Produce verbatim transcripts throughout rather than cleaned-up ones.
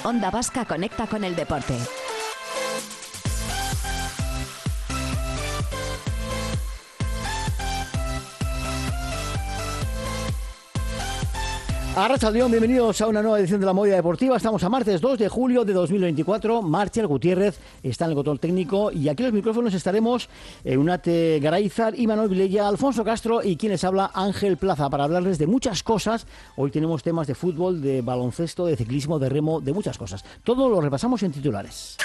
Onda Vasca conecta con el deporte. Arratsaldeón, bienvenidos a una nueva edición de la Movida Deportiva. Estamos a martes dos de julio de dos mil veinticuatro. Marcial Gutiérrez está en el control técnico y aquí en los micrófonos estaremos Eunate Garaizar, Imanol Vilella, Alfonso Castro y quien les habla, Ángel Plaza, para hablarles de muchas cosas. Hoy tenemos temas de fútbol, de baloncesto, de ciclismo, de remo, de muchas cosas. Todo lo repasamos en titulares.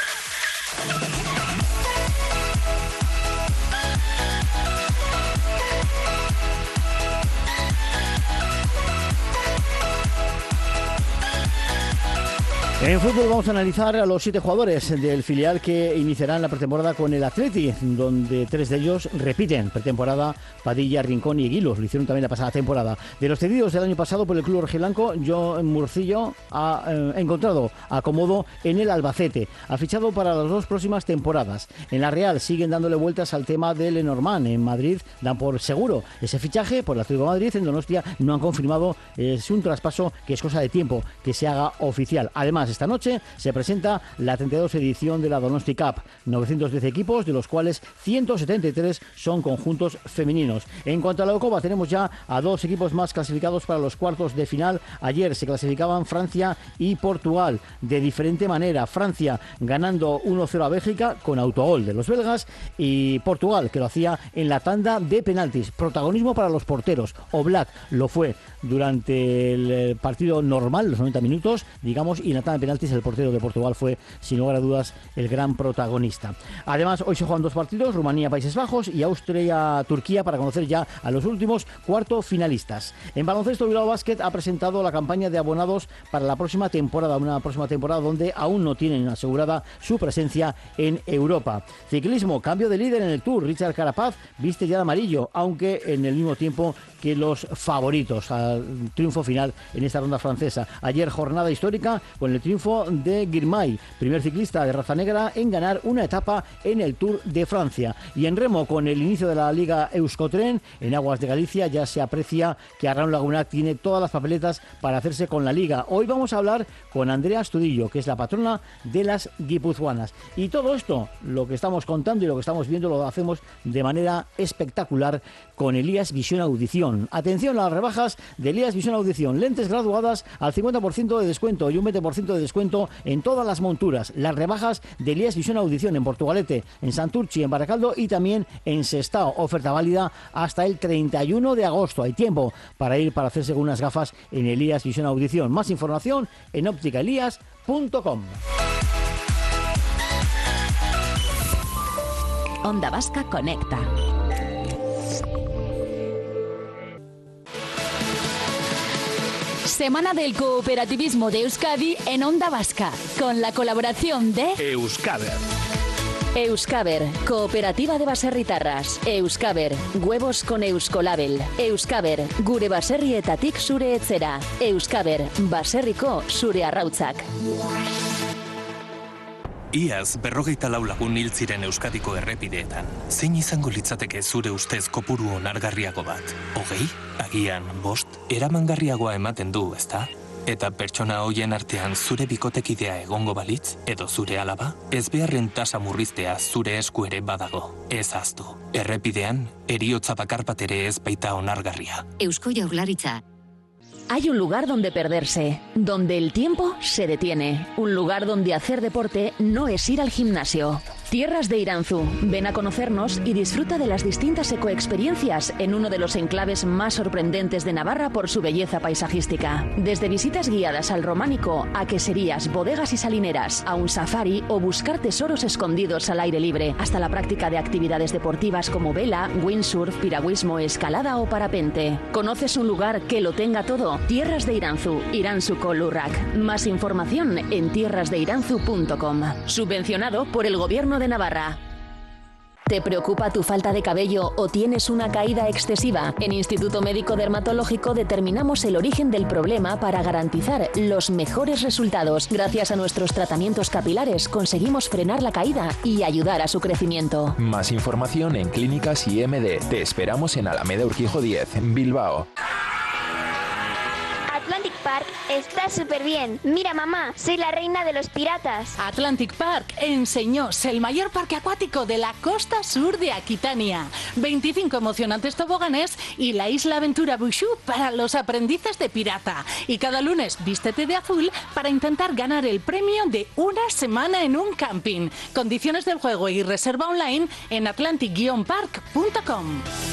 En fútbol vamos a analizar a los siete jugadores del filial que iniciarán la pretemporada con el Athletic, donde tres de ellos repiten pretemporada: Padilla, Rincón y Guilos. Lo hicieron también la pasada temporada. De los cedidos del año pasado por el club rojiblanco, John Murcillo ha eh, encontrado acomodo en el Albacete. Ha fichado para las dos próximas temporadas. En la Real siguen dándole vueltas al tema de Lenormand. En Madrid dan por seguro ese fichaje por el Atlético de Madrid. En Donostia no han confirmado. Es un traspaso que es cosa de tiempo que se haga oficial. Además, esta noche se presenta la treinta y dos edición de la Donosti Cup, novecientos diez equipos, de los cuales ciento setenta y tres son conjuntos femeninos. En cuanto a la Eurocopa, tenemos ya a dos equipos más clasificados para los cuartos de final. Ayer se clasificaban Francia y Portugal de diferente manera. Francia ganando uno cero a Bélgica con autogol de los belgas, y Portugal, que lo hacía en la tanda de penaltis. Protagonismo para los porteros. Oblak lo fue durante el partido normal, los noventa minutos, digamos, y en la tanda de penaltis el portero de Portugal fue, sin lugar a dudas, el gran protagonista. Además, hoy se juegan dos partidos: Rumanía-Países Bajos y Austria-Turquía, para conocer ya a los últimos cuarto finalistas. En baloncesto, Bilbao Basket ha presentado la campaña de abonados para la próxima temporada, una próxima temporada donde aún no tienen asegurada su presencia en Europa. Ciclismo, cambio de líder en el Tour. Richard Carapaz viste ya de amarillo, aunque en el mismo tiempo que los favoritos al triunfo final en esta ronda francesa. Ayer jornada histórica con el triunfo de Girmay, primer ciclista de raza negra en ganar una etapa en el Tour de Francia. Y en remo, con el inicio de la Liga Euskotren en aguas de Galicia, ya se aprecia que Arraun Lagunac tiene todas las papeletas para hacerse con la Liga. Hoy vamos a hablar con Andrea Astudillo, que es la patrona de las guipuzcoanas. Y todo esto, lo que estamos contando y lo que estamos viendo, lo hacemos de manera espectacular con Elías Visión Audición. Atención a las rebajas de Elías Visión Audición. Lentes graduadas al cincuenta por ciento de descuento y un veinte por ciento de descuento en todas las monturas. Las rebajas de Elías Visión Audición en Portugalete, en Santurchi, en Baracaldo y también en Sestao. Oferta válida hasta el treinta y uno de agosto. Hay tiempo para ir para hacerse unas gafas en Elías Visión Audición. Más información en óptica elías punto com. Onda Vasca conecta. Semana del Cooperativismo de Euskadi en Onda Vasca, con la colaboración de Euskaber. Euskaber, Cooperativa de Baserritarras. Euskaber, huevos con Euskolabel. Euskaber, gure baserrietatik zure etzera. Euskaber, baserriko zure arrautzak. Iaz, berrogeita lau lagun hil ziren Euskadiko errepideetan. Zein izango litzateke zure ustez kopuru onargarriago bat? Hogei? Agian, bost? Eramangarriagoa ematen du, ezta? Eta pertsona hoien artean zure bikotekidea egongo balitz, edo zure alaba, ezbeharren tasa murriztea zure esku ere badago. Ez ahaztu. Errepidean, heriotza bakar bat ere ez baita onargarria. Eusko Jaurlaritza. Hay un lugar donde perderse, donde el tiempo se detiene, un lugar donde hacer deporte no es ir al gimnasio. Tierras de Iranzu. Ven a conocernos y disfruta de las distintas ecoexperiencias en uno de los enclaves más sorprendentes de Navarra por su belleza paisajística. Desde visitas guiadas al románico, a queserías, bodegas y salineras, a un safari o buscar tesoros escondidos al aire libre, hasta la práctica de actividades deportivas como vela, windsurf, piragüismo, escalada o parapente. ¿Conoces un lugar que lo tenga todo? Tierras de Iranzu, Irantzuko Lurrak. Más información en tierras de iranzu punto com. Subvencionado por el Gobierno de Navarra. ¿Te preocupa tu falta de cabello o tienes una caída excesiva? En Instituto Médico Dermatológico determinamos el origen del problema para garantizar los mejores resultados. Gracias a nuestros tratamientos capilares conseguimos frenar la caída y ayudar a su crecimiento. Más información en Clínicas I M D. Te esperamos en Alameda Urquijo diez, Bilbao. Atlantic Park Park está súper bien. Mira, mamá, soy la reina de los piratas. Atlantic Park en Señós, el mayor parque acuático de la costa sur de Aquitania. veinticinco emocionantes toboganes y la isla aventura Bushu para los aprendices de pirata. Y cada lunes vístete de azul para intentar ganar el premio de una semana en un camping. Condiciones del juego y reserva online en atlantic guion park punto com.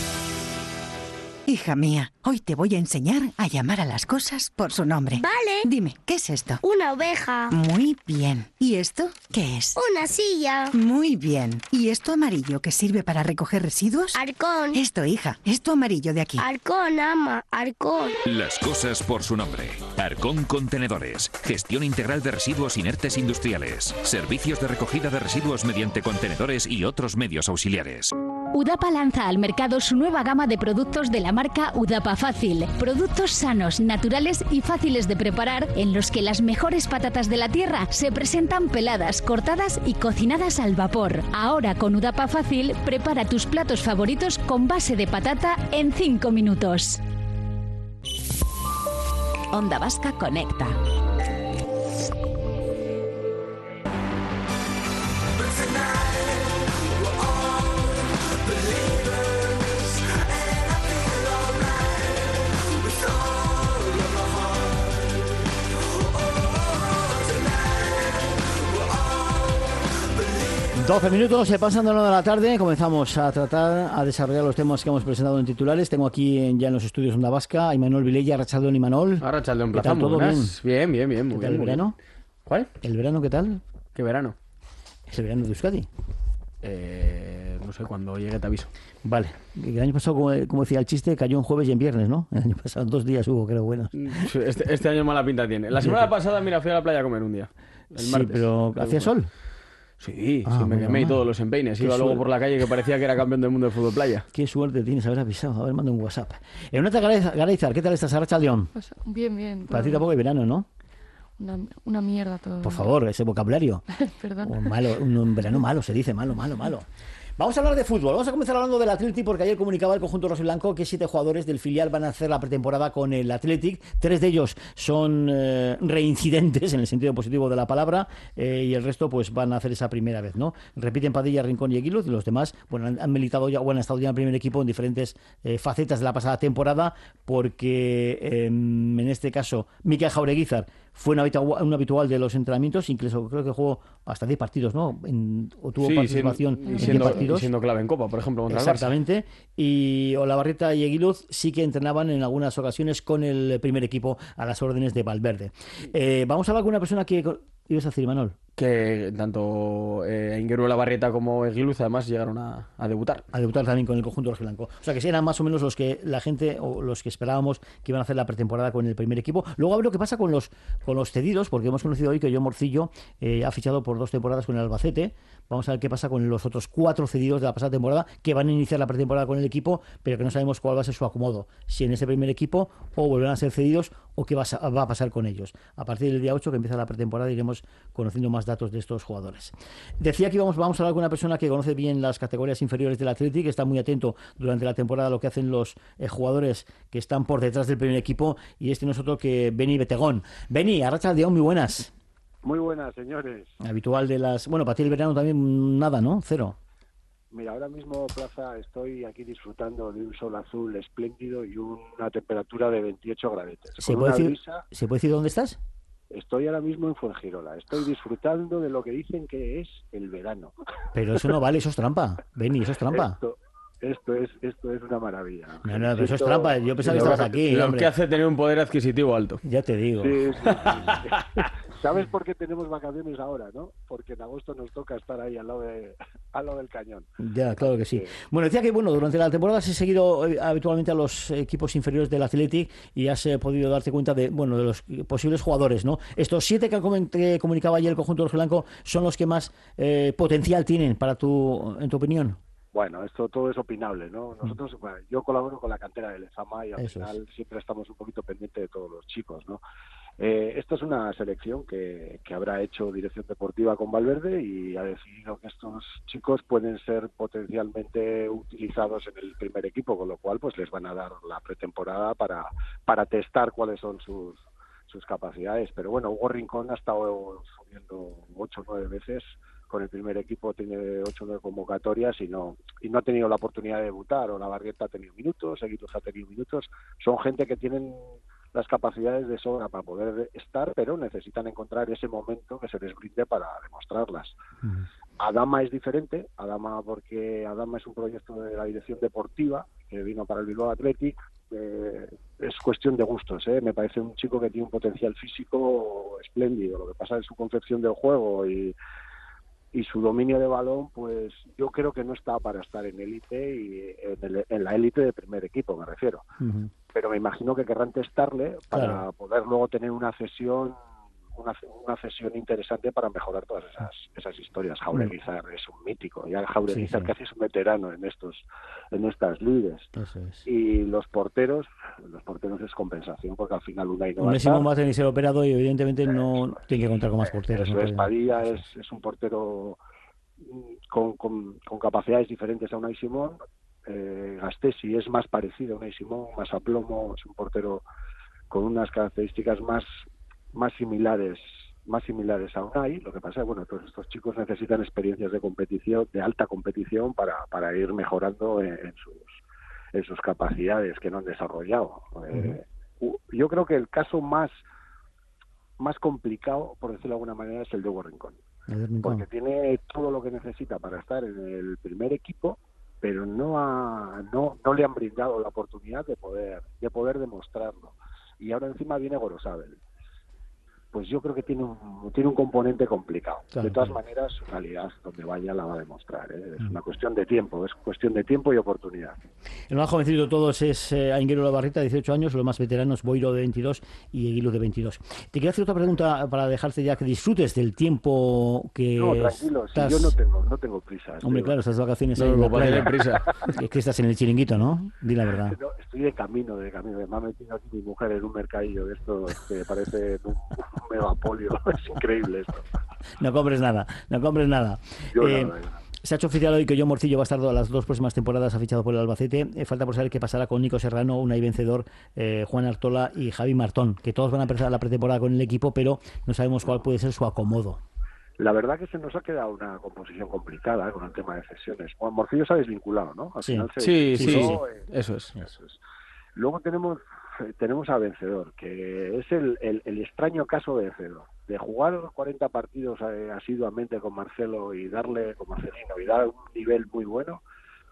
Hija mía, hoy te voy a enseñar a llamar a las cosas por su nombre. Vale. Dime, ¿qué es esto? Una oveja. Muy bien. ¿Y esto qué es? Una silla. Muy bien. ¿Y esto amarillo que sirve para recoger residuos? Halcón. Esto, hija, esto amarillo de aquí. Halcón, ama, halcón. Las cosas por su nombre. Arcón Contenedores. Gestión integral de residuos inertes industriales. Servicios de recogida de residuos mediante contenedores y otros medios auxiliares. Udapa lanza al mercado su nueva gama de productos de la marca Udapa Fácil. Productos sanos, naturales y fáciles de preparar, en los que las mejores patatas de la tierra se presentan peladas, cortadas y cocinadas al vapor. Ahora con Udapa Fácil, prepara tus platos favoritos con base de patata en cinco minutos. Onda Vasca Conecta. doce minutos, se pasan de la una de la tarde. Comenzamos a tratar, a desarrollar los temas que hemos presentado en titulares. Tengo aquí en, ya en los estudios Onda Vasca a Imanol Vilella, Arratsaldeon Imanol. Arratsaldeon, ¿Qué tal, todo bien? Bien, bien, bien. ¿Qué Muy tal bien, el verano? bien. ¿Cuál? ¿El verano qué tal? ¿Qué verano? Es el verano de Euskadi. Eh, no sé, cuando llegue te aviso. Vale. El año pasado, como, como decía el chiste, cayó en jueves y en viernes, ¿no? El año pasado dos días hubo, creo, buenos. Este, este año mala pinta tiene. La semana pasada, mira, fui a la playa a comer un día. El sí, martes. pero ¿hacía sol? Sí, Ah, sí, me bueno, quemé y mal. todos los empeines. Qué Iba luego suerte. por la calle que parecía que era campeón del mundo de fútbol playa. Qué suerte tienes haber avisado. A ver, manda un WhatsApp. En una Gareizar, ¿qué tal estás, Arratsaldeon? Pues bien, bien. Para todo ti bien. tampoco hay verano, ¿no? Una, una mierda todo. Por favor, ese vocabulario. Perdón. Un malo, un, un verano malo, se dice malo, malo, malo. Vamos a hablar de fútbol. Vamos a comenzar hablando del Athletic porque ayer comunicaba el conjunto rosiblanco que siete jugadores del filial van a hacer la pretemporada con el Athletic. Tres de ellos son eh, reincidentes en el sentido positivo de la palabra eh, y el resto pues van a hacer esa primera vez, ¿no? Repiten Padilla, Rincón y Eguiluz y los demás bueno, han, han militado ya o han estado ya en el primer equipo en diferentes eh, facetas de la pasada temporada porque eh, en este caso Mikel Jaureguizar fue un habitual, un habitual de los entrenamientos, incluso creo que jugó hasta diez partidos, ¿no? En, o tuvo Sí, participación siendo, en y siendo, diez partidos. y siendo clave en Copa, por ejemplo, contra el Barça. Exactamente. Y Olavarrieta y Eguiluz sí que entrenaban en algunas ocasiones con el primer equipo a las órdenes de Valverde. Eh, vamos a hablar con una persona que... ¿Ibas a decir, Manuel? Que tanto eh, Inguero Olavarrieta como Eguiluz además llegaron a, a debutar. A debutar también con el conjunto rojiblanco. O sea que sí eran más o menos los que la gente o los que esperábamos que iban a hacer la pretemporada con el primer equipo. Luego a ver lo que pasa con los con los cedidos, porque hemos conocido hoy que John Morcillo eh, ha fichado por dos temporadas con el Albacete. Vamos a ver qué pasa con los otros cuatro cedidos de la pasada temporada que van a iniciar la pretemporada con el equipo, pero que no sabemos cuál va a ser su acomodo. Si en ese primer equipo o volverán a ser cedidos o qué va a, va a pasar con ellos. A partir del día ocho que empieza la pretemporada iremos conociendo más datos de estos jugadores. Decía que íbamos, vamos a hablar con una persona que conoce bien las categorías inferiores del Athletic, que está muy atento durante la temporada a lo que hacen los eh, jugadores que están por detrás del primer equipo, y este no es otro que Beni Betegón. Beni, Arratsaldeon, muy buenas. Muy buenas, señores. Habitual de las... Bueno, para ti el verano también nada, ¿no? Cero. Mira, ahora mismo, Plaza, estoy aquí disfrutando de un sol azul espléndido y una temperatura de veintiocho gradetes. ¿Se Con puede, una decir, brisa, ¿Se puede decir dónde estás? estoy ahora mismo en Fuengirola. Estoy disfrutando de lo que dicen que es el verano. Pero eso no vale, eso es trampa. Beni, eso es trampa. Esto, esto es esto es una maravilla. No, no, pero eso es trampa. Yo pensaba que estabas aquí. Lo hombre. que hace tener un poder adquisitivo alto. Ya te digo. Sí, sí, sí. ¿Sabes por qué tenemos vacaciones ahora, no? Porque en agosto nos toca estar ahí al lado, de, al lado del cañón. Ya, claro que sí. Bueno, decía que bueno, durante la temporada has seguido eh, habitualmente a los equipos inferiores del Athletic y has eh, podido darte cuenta de bueno de los posibles jugadores, ¿no? Estos siete que, coment- que comunicaba ayer el conjunto rojiblanco son los que más eh, potencial tienen para tu, en tu opinión. Bueno, esto todo es opinable, ¿no? Nosotros, bueno, yo colaboro con la cantera de Lezama y al Eso final es. siempre estamos un poquito pendientes de todos los chicos, ¿no? Eh, esto es una selección que, que habrá hecho Dirección Deportiva con Valverde y ha decidido que estos chicos pueden ser potencialmente utilizados en el primer equipo, con lo cual pues les van a dar la pretemporada para, para testar cuáles son sus sus capacidades. Pero bueno, Hugo Rincón ha estado subiendo ocho o nueve veces con el primer equipo, tiene ocho o nueve convocatorias y no y no ha tenido la oportunidad de debutar. O Labarrieta ha tenido minutos, Eguiluz ha tenido minutos. Son gente que tienen las capacidades de sobra para poder estar, pero necesitan encontrar ese momento que se les brinde para demostrarlas. Uh-huh. Adama es diferente, Adama porque Adama es un proyecto de la dirección deportiva que vino para el Bilbao Athletic. Eh, es cuestión de gustos, ¿eh? Me parece un chico que tiene un potencial físico espléndido. Lo que pasa es su concepción del juego y y su dominio de balón, pues yo creo que no está para estar en élite y en, el, en la élite de primer equipo, me refiero. Uh-huh. Pero me imagino que querrán testarle para claro. poder luego tener una cesión una, una cesión interesante para mejorar todas esas esas historias. Jauregui-Zar uh-huh. es un mítico, ya Jauregui-Zar sí, sí. casi es un veterano en estos en estas lides. Es. Y los porteros, los porteros es compensación, porque al final Unai no va a estar. Unai va a tener que ser operado y evidentemente no eso, tiene que contar con más porteros. Eso no es, Padilla es, es un portero con, con, con capacidades diferentes a Unai Simón. Eh, Gastesi es más parecido a Unai Simón, más a plomo, es un portero con unas características más más similares más similares a Unai. Lo que pasa es que bueno, todos estos chicos necesitan experiencias de competición, de alta competición para, para ir mejorando en, en sus en sus capacidades que no han desarrollado. Uh-huh. Eh, yo creo que el caso más más complicado, por decirlo de alguna manera, es el de Hugo Rincón, porque tiene todo lo que necesita para estar en el primer equipo, pero no ha, no no le han brindado la oportunidad de poder de poder demostrarlo. Y ahora encima viene Gorosabel. Pues yo creo que tiene un tiene un componente complicado. Claro, de todas claro. maneras, su calidad donde vaya la va a demostrar, ¿eh? Es mm. una cuestión de tiempo, es cuestión de tiempo y oportunidad. El más jovencito de todos es eh, Aingeru Labarrieta, dieciocho años, los más veteranos Boiro de veintidós y Eguiluz de veintidós. Te quiero hacer otra pregunta para dejarte ya que disfrutes del tiempo que No, tranquilo, estás... si yo no tengo no tengo prisa. Hombre, claro, estás de vacaciones no, ahí en la playa. Prisa. Es que estás en el chiringuito, ¿no? Di la verdad. No, estoy de camino, de camino. Me ha metido aquí mi mujer en un mercadillo de esto que parece un, un megapolio. Es increíble esto. No compres nada, no compres nada. Yo eh, nada, nada. Se ha hecho oficial hoy que John Morcillo va a estar las dos próximas temporadas, ha fichado por el Albacete. Eh, falta por saber qué pasará con Nico Serrano, Unai Vencedor, eh, Juan Artola y Javi Martón, que todos van a empezar la pretemporada con el equipo, pero no sabemos cuál puede ser su acomodo. La verdad que se nos ha quedado una composición complicada, ¿eh? Con el tema de cesiones. Juan Morcillo se ha desvinculado, ¿no? Al sí. final se sí, sí, sí, sí. Eh, eso es. Eso es. Luego tenemos tenemos a Vencedor, que es el, el, el extraño caso de Vencedor, de jugar cuarenta partidos eh, asiduamente con Marcelo y darle, con Marcelino, y dar un nivel muy bueno,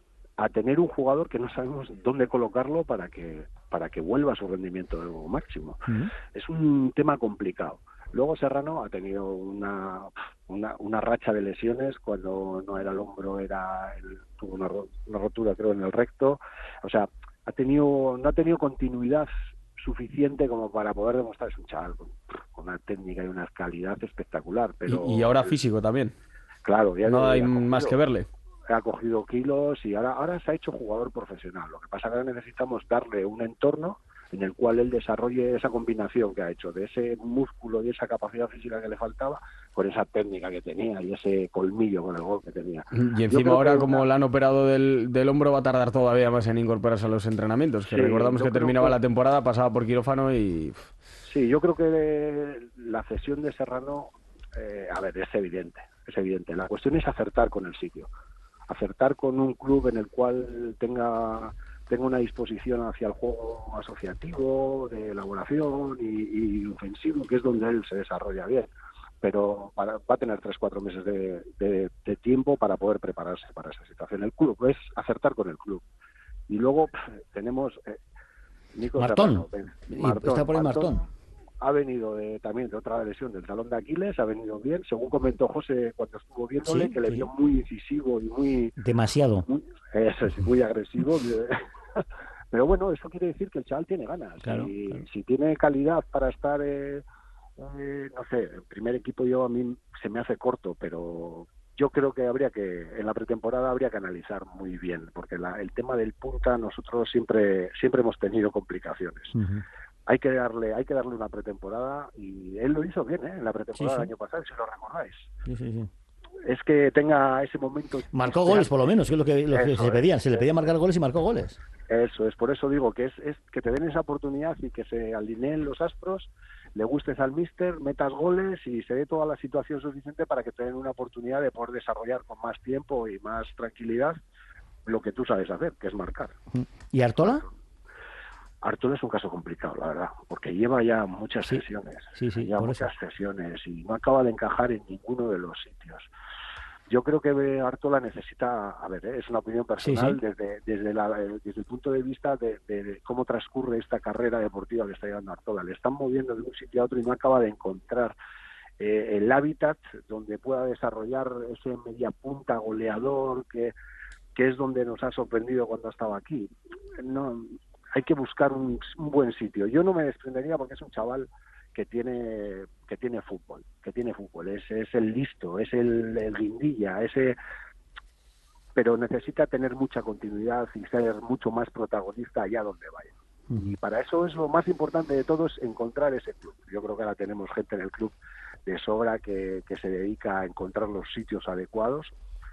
a tener un jugador que no sabemos dónde colocarlo para que para que vuelva a su rendimiento máximo. Uh-huh. Es un tema complicado. Luego Serrano ha tenido una, una una racha de lesiones, cuando no era el hombro, era el, tuvo una, una rotura creo en el recto, o sea, ha tenido no ha tenido continuidad suficiente como para poder demostrar. Es un chaval con, con una técnica y una calidad espectacular, pero y, y ahora físico también. Claro, ya no hay cogido, más que verle. Ha cogido kilos y ahora ahora se ha hecho jugador profesional. Lo que pasa es que ahora necesitamos darle un entorno en el cual él desarrolle esa combinación que ha hecho de ese músculo y esa capacidad física que le faltaba con esa técnica que tenía y ese colmillo con el gol que tenía. Y encima ahora, como una... le han operado del, del hombro, va a tardar todavía más en incorporarse a los entrenamientos, que sí, recordamos que terminaba que... la temporada, pasaba por quirófano y... Sí, yo creo que la cesión de Serrano, eh, a ver, es evidente, es evidente. La cuestión es acertar con el sitio, acertar con un club en el cual tenga... tengo una disposición hacia el juego asociativo, de elaboración y, y ofensivo, que es donde él se desarrolla bien. Pero para, va a tener tres, cuatro meses de, de, de tiempo para poder prepararse para esa situación. El club es acertar con el club. Y luego pff, tenemos eh, Nico Martón. Serrano, Martón. Está por ahí Martón. Martón. Ha venido de, también de otra lesión del talón de Aquiles, ha venido bien, según comentó José cuando estuvo viéndole, sí, que le vio sí. muy incisivo y muy... Demasiado. Muy, eso es, muy agresivo. Pero bueno, eso quiere decir que el chaval tiene ganas. Claro, y claro. Si tiene calidad para estar, eh, eh, no sé, el primer equipo yo a mí se me hace corto, pero yo creo que habría que, en la pretemporada habría que analizar muy bien, porque la, el tema del punta nosotros siempre siempre hemos tenido complicaciones. Uh-huh. Hay que darle hay que darle una pretemporada y él lo hizo bien, ¿eh? En la pretemporada sí, sí. del año pasado, si lo recordáis. Sí, sí, sí. es que tenga ese momento. Marcó goles, por lo menos, que es lo que, lo que se pedían. Se le pedía marcar goles y marcó goles. Eso es, por eso digo que es, es que te den esa oportunidad y que se alineen los astros, le gustes al míster, metas goles y se dé toda la situación suficiente para que te den una oportunidad de poder desarrollar con más tiempo y más tranquilidad lo que tú sabes hacer, que es marcar. ¿Y Artola? Artola es un caso complicado, la verdad, porque lleva ya muchas sí. sesiones, sí, sí, ya muchas eso. sesiones y no acaba de encajar en ninguno de los sitios. Yo creo que Artola necesita, a ver, ¿eh? es una opinión personal, sí, sí. desde desde, la, desde el punto de vista de, de, de cómo transcurre esta carrera deportiva que está llevando Artola. Le están moviendo de un sitio a otro y no acaba de encontrar eh, el hábitat donde pueda desarrollar ese media punta goleador que, que es donde nos ha sorprendido cuando estaba aquí. No, hay que buscar un, un buen sitio. Yo no me desprendería porque es un chaval que tiene que tiene fútbol, que tiene fútbol, es, es el listo, es el, el guindilla, ese, pero necesita tener mucha continuidad y ser mucho más protagonista allá donde vaya. Uh-huh. Y para eso es lo más importante de todo, es encontrar ese club. Yo creo que ahora tenemos gente en el club de sobra que, que se dedica a encontrar los sitios adecuados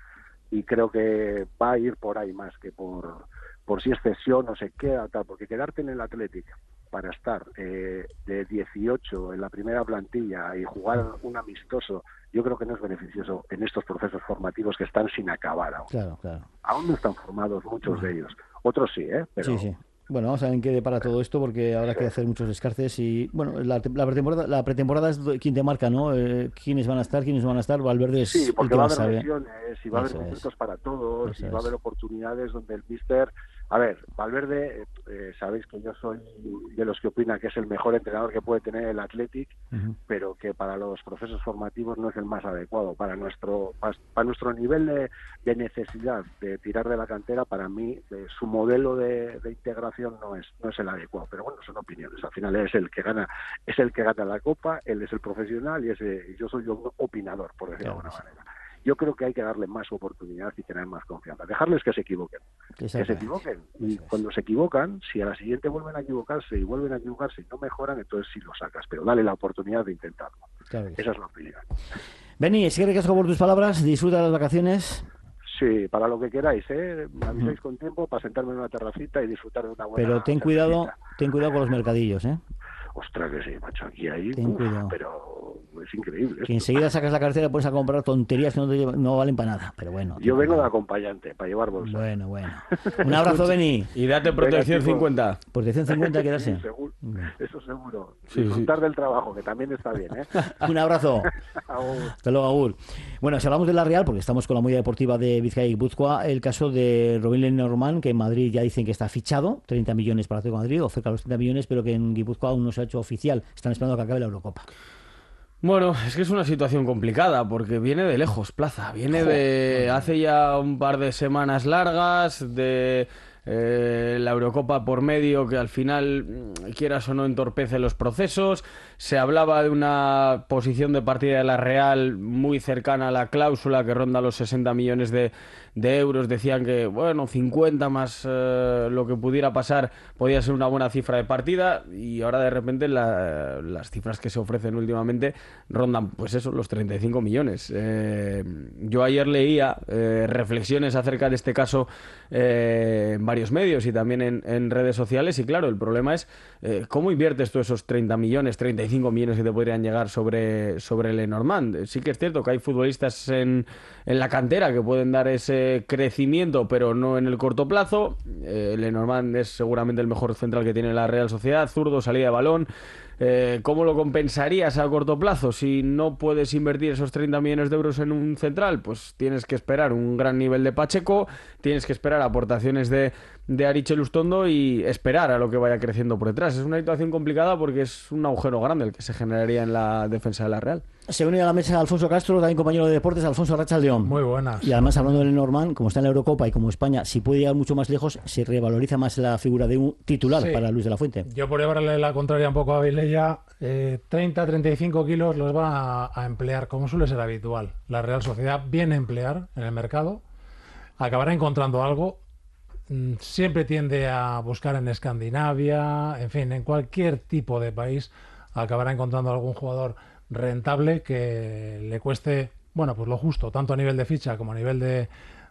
y creo que va a ir por ahí más que por, por si es cesión o se queda, tal, porque quedarte en el Athletic para estar eh, de dieciocho en la primera plantilla y jugar un amistoso, yo creo que no es beneficioso en estos procesos formativos que están sin acabar aún. Claro, claro. Aún no están formados muchos de ellos. Otros sí, ¿eh? Pero... Sí, sí. Bueno, vamos a ver en qué depara todo esto, porque habrá que hacer muchos descartes y, bueno, la, la, pretemporada, la pretemporada es quien te marca, ¿no? Eh, quiénes van a estar, quiénes van a estar. Valverde es sí, porque el que va a más haber sabe. lesiones y va a haber momentos para todos. Eso y va a es. haber oportunidades donde el míster... A ver, Valverde, eh, sabéis que yo soy de los que opina que es el mejor entrenador que puede tener el Athletic, uh-huh. pero que para los procesos formativos no es el más adecuado. Para nuestro para, para nuestro nivel de, de necesidad de tirar de la cantera, para mí, eh, su modelo de, de integración no es no es el adecuado. Pero bueno, son opiniones. Al final es el que gana es el que gana la Copa, él es el profesional y ese, yo soy un opinador, por decirlo claro, de alguna sí. manera. Yo creo que hay que darle más oportunidad y tener más confianza. Dejarles que se equivoquen. Que se equivoquen. Y cuando se equivocan, si a la siguiente vuelven a equivocarse y vuelven a equivocarse y no mejoran, entonces sí lo sacas. Pero dale la oportunidad de intentarlo. Claro Esa es la opinión. Beni, es que recasco por tus palabras. Disfruta las vacaciones. Sí, para lo que queráis, ¿eh? Me avisáis mm. con tiempo para sentarme en una terracita y disfrutar de una buena Pero ten cuidado, ten cuidado con los mercadillos, ¿eh? Ostras, que sí, macho, aquí hay... Ten uf, cuidado. Pero es increíble. Que enseguida sacas la cartera y pones a comprar tonterías que no, te llevan, no valen para nada, pero bueno. Yo vengo cuidado. de acompañante, para llevar bolsa. Bueno, bueno. Un abrazo, Beni. Y date protección Venga, cincuenta. Protección cincuenta, quedarse. Sí, seguro. Eso seguro. Sí, Disfrutar sí. del trabajo, que también está bien, ¿eh? Un abrazo. Hasta luego, Agur. Bueno, si hablamos de la Real, porque estamos con la movida deportiva de Vizcaya y Guipúzcoa, el caso de Robin Lenormand, que en Madrid ya dicen que está fichado, treinta millones para Atlético de Madrid, o cerca de los treinta millones, pero que en Guipúzcoa aún no se ha hecho oficial. Están esperando a que acabe la Eurocopa. Bueno, es que es una situación complicada porque viene de lejos, Plaza. Viene de hace ya un par de semanas largas, de eh, la Eurocopa por medio, que al final, quieras o no, entorpece los procesos. Se hablaba de una posición de partida de la Real muy cercana a la cláusula, que ronda los sesenta millones de, de euros. Decían que, bueno, cincuenta más eh, lo que pudiera pasar podía ser una buena cifra de partida, y ahora de repente la, las cifras que se ofrecen últimamente rondan, pues eso, los treinta y cinco millones. Eh, yo ayer leía eh, reflexiones acerca de este caso eh, en varios medios y también en, en redes sociales, y claro, el problema es eh, cómo inviertes tú esos treinta millones, treinta y cinco millones que te podrían llegar sobre, sobre Lenormand. Sí que es cierto que hay futbolistas en, en la cantera que pueden dar ese crecimiento, pero no en el corto plazo. Eh, Lenormand es seguramente el mejor central que tiene la Real Sociedad, zurdo, salida de balón. Eh, ¿Cómo lo compensarías a corto plazo? Si no puedes invertir esos treinta millones de euros en un central, pues tienes que esperar un gran nivel de Pacheco, tienes que esperar aportaciones de, de Ariche Lustondo y esperar a lo que vaya creciendo por detrás. Es una situación complicada porque es un agujero grande el que se generaría en la defensa de la Real. Se une a la mesa Alfonso Castro, también compañero de deportes. Alfonso, Arratsaldeon. Muy buenas. Y además, hablando de Lenormand, como está en la Eurocopa y como España si puede llegar mucho más lejos, se revaloriza más la figura de un titular sí. para Luis de la Fuente. Yo, por llevarle la contraria un poco a Vilella, eh, treinta a treinta y cinco kilos los va a, a emplear, como suele ser habitual. La Real Sociedad viene a emplear en el mercado, acabará encontrando algo. Siempre tiende a buscar en Escandinavia, en fin, en cualquier tipo de país, acabará encontrando algún jugador rentable que le cueste bueno, pues lo justo, tanto a nivel de ficha como a nivel de,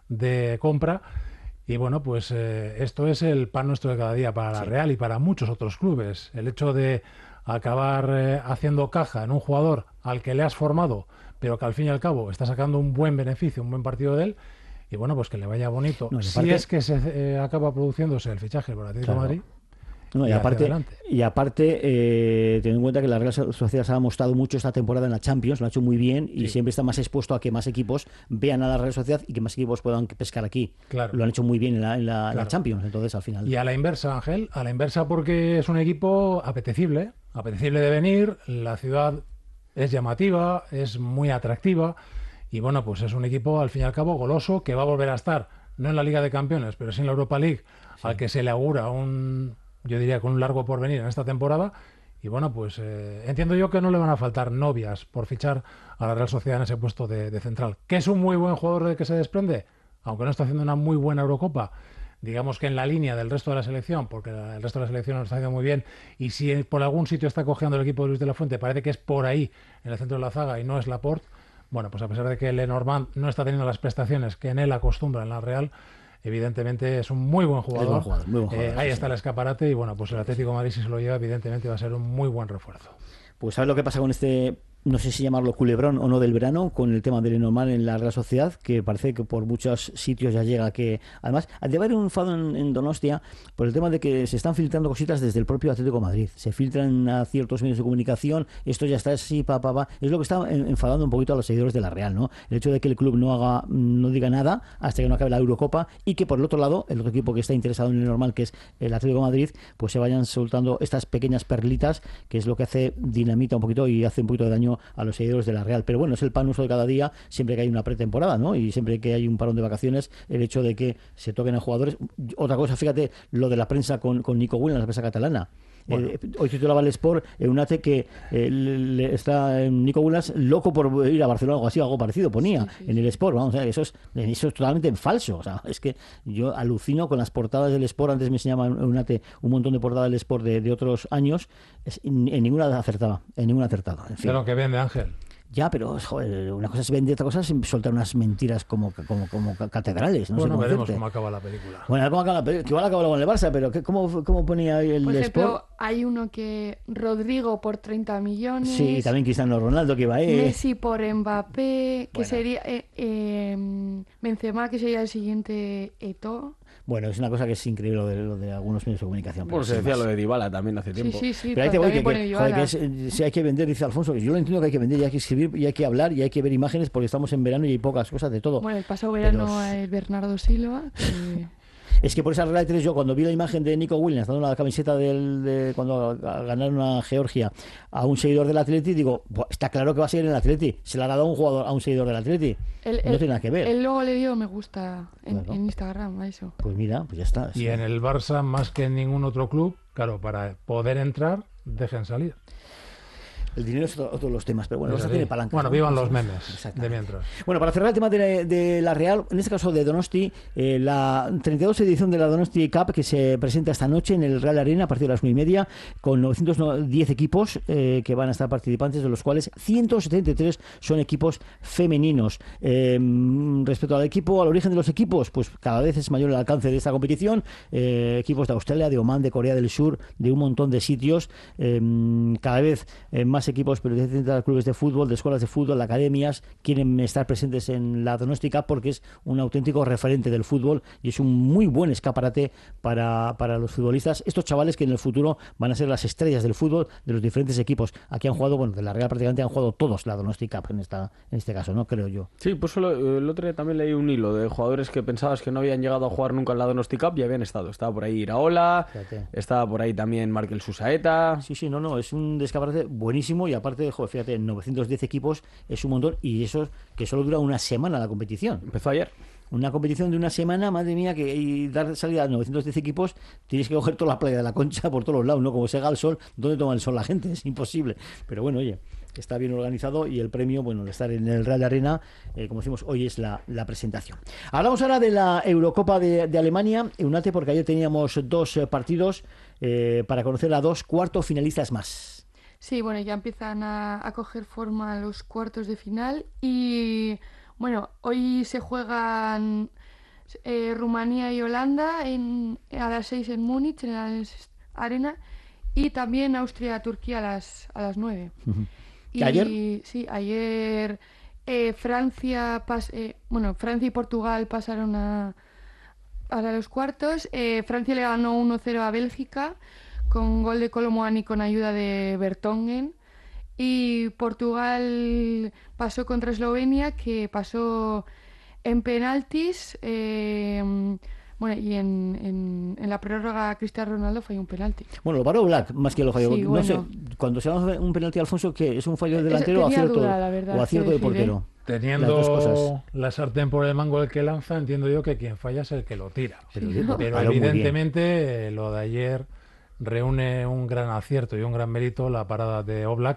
de compra. Y bueno, pues eh, esto es el pan nuestro de cada día para la sí. Real y para muchos otros clubes. El hecho de acabar eh, haciendo caja en un jugador al que le has formado, pero que al fin y al cabo está sacando un buen beneficio, un buen partido de él, y bueno, pues que le vaya bonito. No, si parte... es que se eh, acaba produciéndose el fichaje por Atlético de Madrid. No, y, y aparte, y aparte eh, teniendo en cuenta que la Real Sociedad se ha mostrado mucho esta temporada en la Champions, lo ha hecho muy bien y sí. siempre está más expuesto a que más equipos vean a la Real Sociedad y que más equipos puedan pescar aquí. Claro. Lo han hecho muy bien en la, en, la, claro. en la Champions, entonces al final. Y a la inversa, Ángel, a la inversa porque es un equipo apetecible, apetecible de venir, la ciudad es llamativa, es muy atractiva y bueno, pues es un equipo al fin y al cabo goloso que va a volver a estar, no en la Liga de Campeones, pero sí en la Europa League, sí. al que se le augura un... yo diría con un largo porvenir en esta temporada y bueno, pues eh, entiendo yo que no le van a faltar novias por fichar a la Real Sociedad en ese puesto de, de central, que es un muy buen jugador del que se desprende, aunque no está haciendo una muy buena Eurocopa, digamos que en la línea del resto de la selección, porque el resto de la selección no está haciendo muy bien y si por algún sitio está cojeando el equipo de Luis de la Fuente, parece que es por ahí, en el centro de la zaga y no es Laporte, bueno, pues a pesar de que Lenormand no está teniendo las prestaciones que en él acostumbra en la Real, evidentemente es un muy buen jugador, buen jugador, muy buen jugador eh, ahí sí, está sí. el escaparate y bueno, pues el Atlético de Madrid si se lo lleva evidentemente va a ser un muy buen refuerzo. Pues ¿sabes lo que pasa con este, no sé si llamarlo culebrón o no del verano, con el tema del Lenormand en la Real Sociedad, que parece que por muchos sitios ya llega que, además, debe haber un enfado en, en Donostia por el tema de que se están filtrando cositas desde el propio Atlético de Madrid, se filtran a ciertos medios de comunicación, esto ya está así, pa, pa, pa, es lo que está enfadando un poquito a los seguidores de la Real, ¿no? El hecho de que el club no haga, no diga nada hasta que no acabe la Eurocopa y que por el otro lado, el otro equipo que está interesado en el Lenormand, que es el Atlético de Madrid, pues se vayan soltando estas pequeñas perlitas, que es lo que hace dinamita un poquito y hace un poquito de daño a los seguidores de la Real, pero bueno, es el pan uso de cada día siempre que hay una pretemporada, ¿no? Y siempre que hay un parón de vacaciones, el hecho de que se toquen a jugadores. Otra cosa, fíjate, lo de la prensa con, con Nico Williams, la prensa catalana. Bueno. Eh, hoy titulaba el Sport en un ate que eh, le, está eh, Nico Williams loco por ir a Barcelona o algo así, algo parecido ponía sí, sí, en el Sport, vamos a ver, eso es, eso es totalmente falso, o sea, es que yo alucino con las portadas del Sport, antes me enseñaba en un ate un montón de portadas del Sport de, de otros años, es, en, en ninguna acertaba, en ninguna acertada, en fin. De lo que vende Ángel. Ya, pero joder, una cosa es vender, otra cosa es soltar unas mentiras como, como, como catedrales. No bueno, sé cómo veremos decirte. cómo acaba la película. Bueno, cómo acaba la película. Que igual acaba con el Barça, pero ¿qué, cómo, ¿cómo ponía ahí el Por ejemplo, Sport? Hay uno que Rodrigo por treinta millones. Sí, también Cristiano Ronaldo que iba ahí. Messi por Mbappé, que bueno. sería eh, eh, Benzema, que sería el siguiente Eto'o. Bueno, es una cosa que es increíble lo de, lo de algunos medios de comunicación. Bueno, se decía más. Lo de Dybala también hace tiempo. Sí, sí, sí. Pero ahí te voy, que, que, joder, que es, si hay que vender, dice Alfonso, que yo lo entiendo que hay que vender y hay que escribir y hay que hablar y hay que ver imágenes porque estamos en verano y hay pocas cosas de todo. Bueno, el pasado verano Pero... el Bernardo Silva. Que... Es que por esa regla de tres, yo cuando vi la imagen de Nico Williams dando la camiseta del, de cuando ganaron a Georgia a un seguidor del Atleti, digo, está claro que va a seguir en el Atleti. Se la ha dado a un jugador, a un seguidor del Atleti. El, no el, tiene nada que ver. Él luego le dio me gusta en, bueno. en Instagram a eso. Pues mira, pues ya está. Y sí. En el Barça, más que en ningún otro club, claro, para poder entrar, dejen salir. El dinero es otro, otro de los temas, pero bueno, eso sí. tiene palanca. Bueno, ¿no? Vivan los memes de mientras. Bueno, para cerrar el tema de, de la Real, en este caso de Donosti, eh, la treinta y dos edición de la Donosti Cup que se presenta esta noche en el Real Arena a partir de las una y media, con novecientos diez equipos eh, que van a estar participantes, de los cuales ciento setenta y tres son equipos femeninos. Eh, respecto al equipo, al origen de los equipos, pues cada vez es mayor el alcance de esta competición. Eh, equipos de Australia, de Omán, de Corea del Sur, de un montón de sitios, eh, cada vez eh, más equipos, pero de clubes de fútbol, de escuelas de fútbol, de academias, quieren estar presentes en la Donosti Cup porque es un auténtico referente del fútbol y es un muy buen escaparate para, para los futbolistas, estos chavales que en el futuro van a ser las estrellas del fútbol de los diferentes equipos. Aquí han jugado, bueno, de la Real prácticamente han jugado todos la Donosti Cup en, esta, en este caso, ¿no? Creo yo. Sí, pues solo, el otro día también leí un hilo de jugadores que pensabas que no habían llegado a jugar nunca en la Donosti Cup y habían estado. Estaba por ahí Iraola, Fíjate. estaba por ahí también Markel Susaeta. Sí, sí, no, no, es un escaparate buenísimo y aparte de, joder, fíjate, novecientos diez equipos es un montón y eso que solo dura una semana la competición. Empezó ayer. Una competición de una semana, madre mía, que y dar salida a novecientos diez equipos, tienes que coger toda la playa de la Concha por todos los lados, ¿no? Como se haga el sol, ¿dónde toma el sol la gente? Es imposible. Pero bueno, oye, está bien organizado y el premio, bueno, de estar en el Real Arena, eh, como decimos, hoy es la, la presentación. Hablamos ahora de la Eurocopa de, de Alemania, Eunate, porque ayer teníamos dos eh, partidos eh, para conocer a dos cuartos finalistas más. Sí, bueno, ya empiezan a, a coger forma los cuartos de final y, bueno, hoy se juegan eh, Rumanía y Holanda en, a las seis en Múnich, en la Arena, y también Austria-Turquía a las, a las nueve. Uh-huh. Y ¿Ayer? Sí, ayer eh, Francia, pas, eh, bueno, Francia y Portugal pasaron a, a los cuartos. Eh, Francia le ganó uno cero a Bélgica con gol de Kolomoani con ayuda de Vertonghen. Y Portugal pasó contra Eslovenia, que pasó en penaltis. Eh, Bueno, y en, en, en la prórroga Cristiano Ronaldo falló un penalti. Bueno, lo paró Black más que lo falló. Sí, no bueno. sé, cuando se llama un penalti, Alfonso, ¿qué es un fallo del delantero o acierto, duda, la verdad, o acierto de portero? Teniendo la sartén por el mango el que lanza, entiendo yo que quien falla es el que lo tira. Pero, Pero, Pero evidentemente lo de ayer reúne un gran acierto y un gran mérito la parada de Oblak,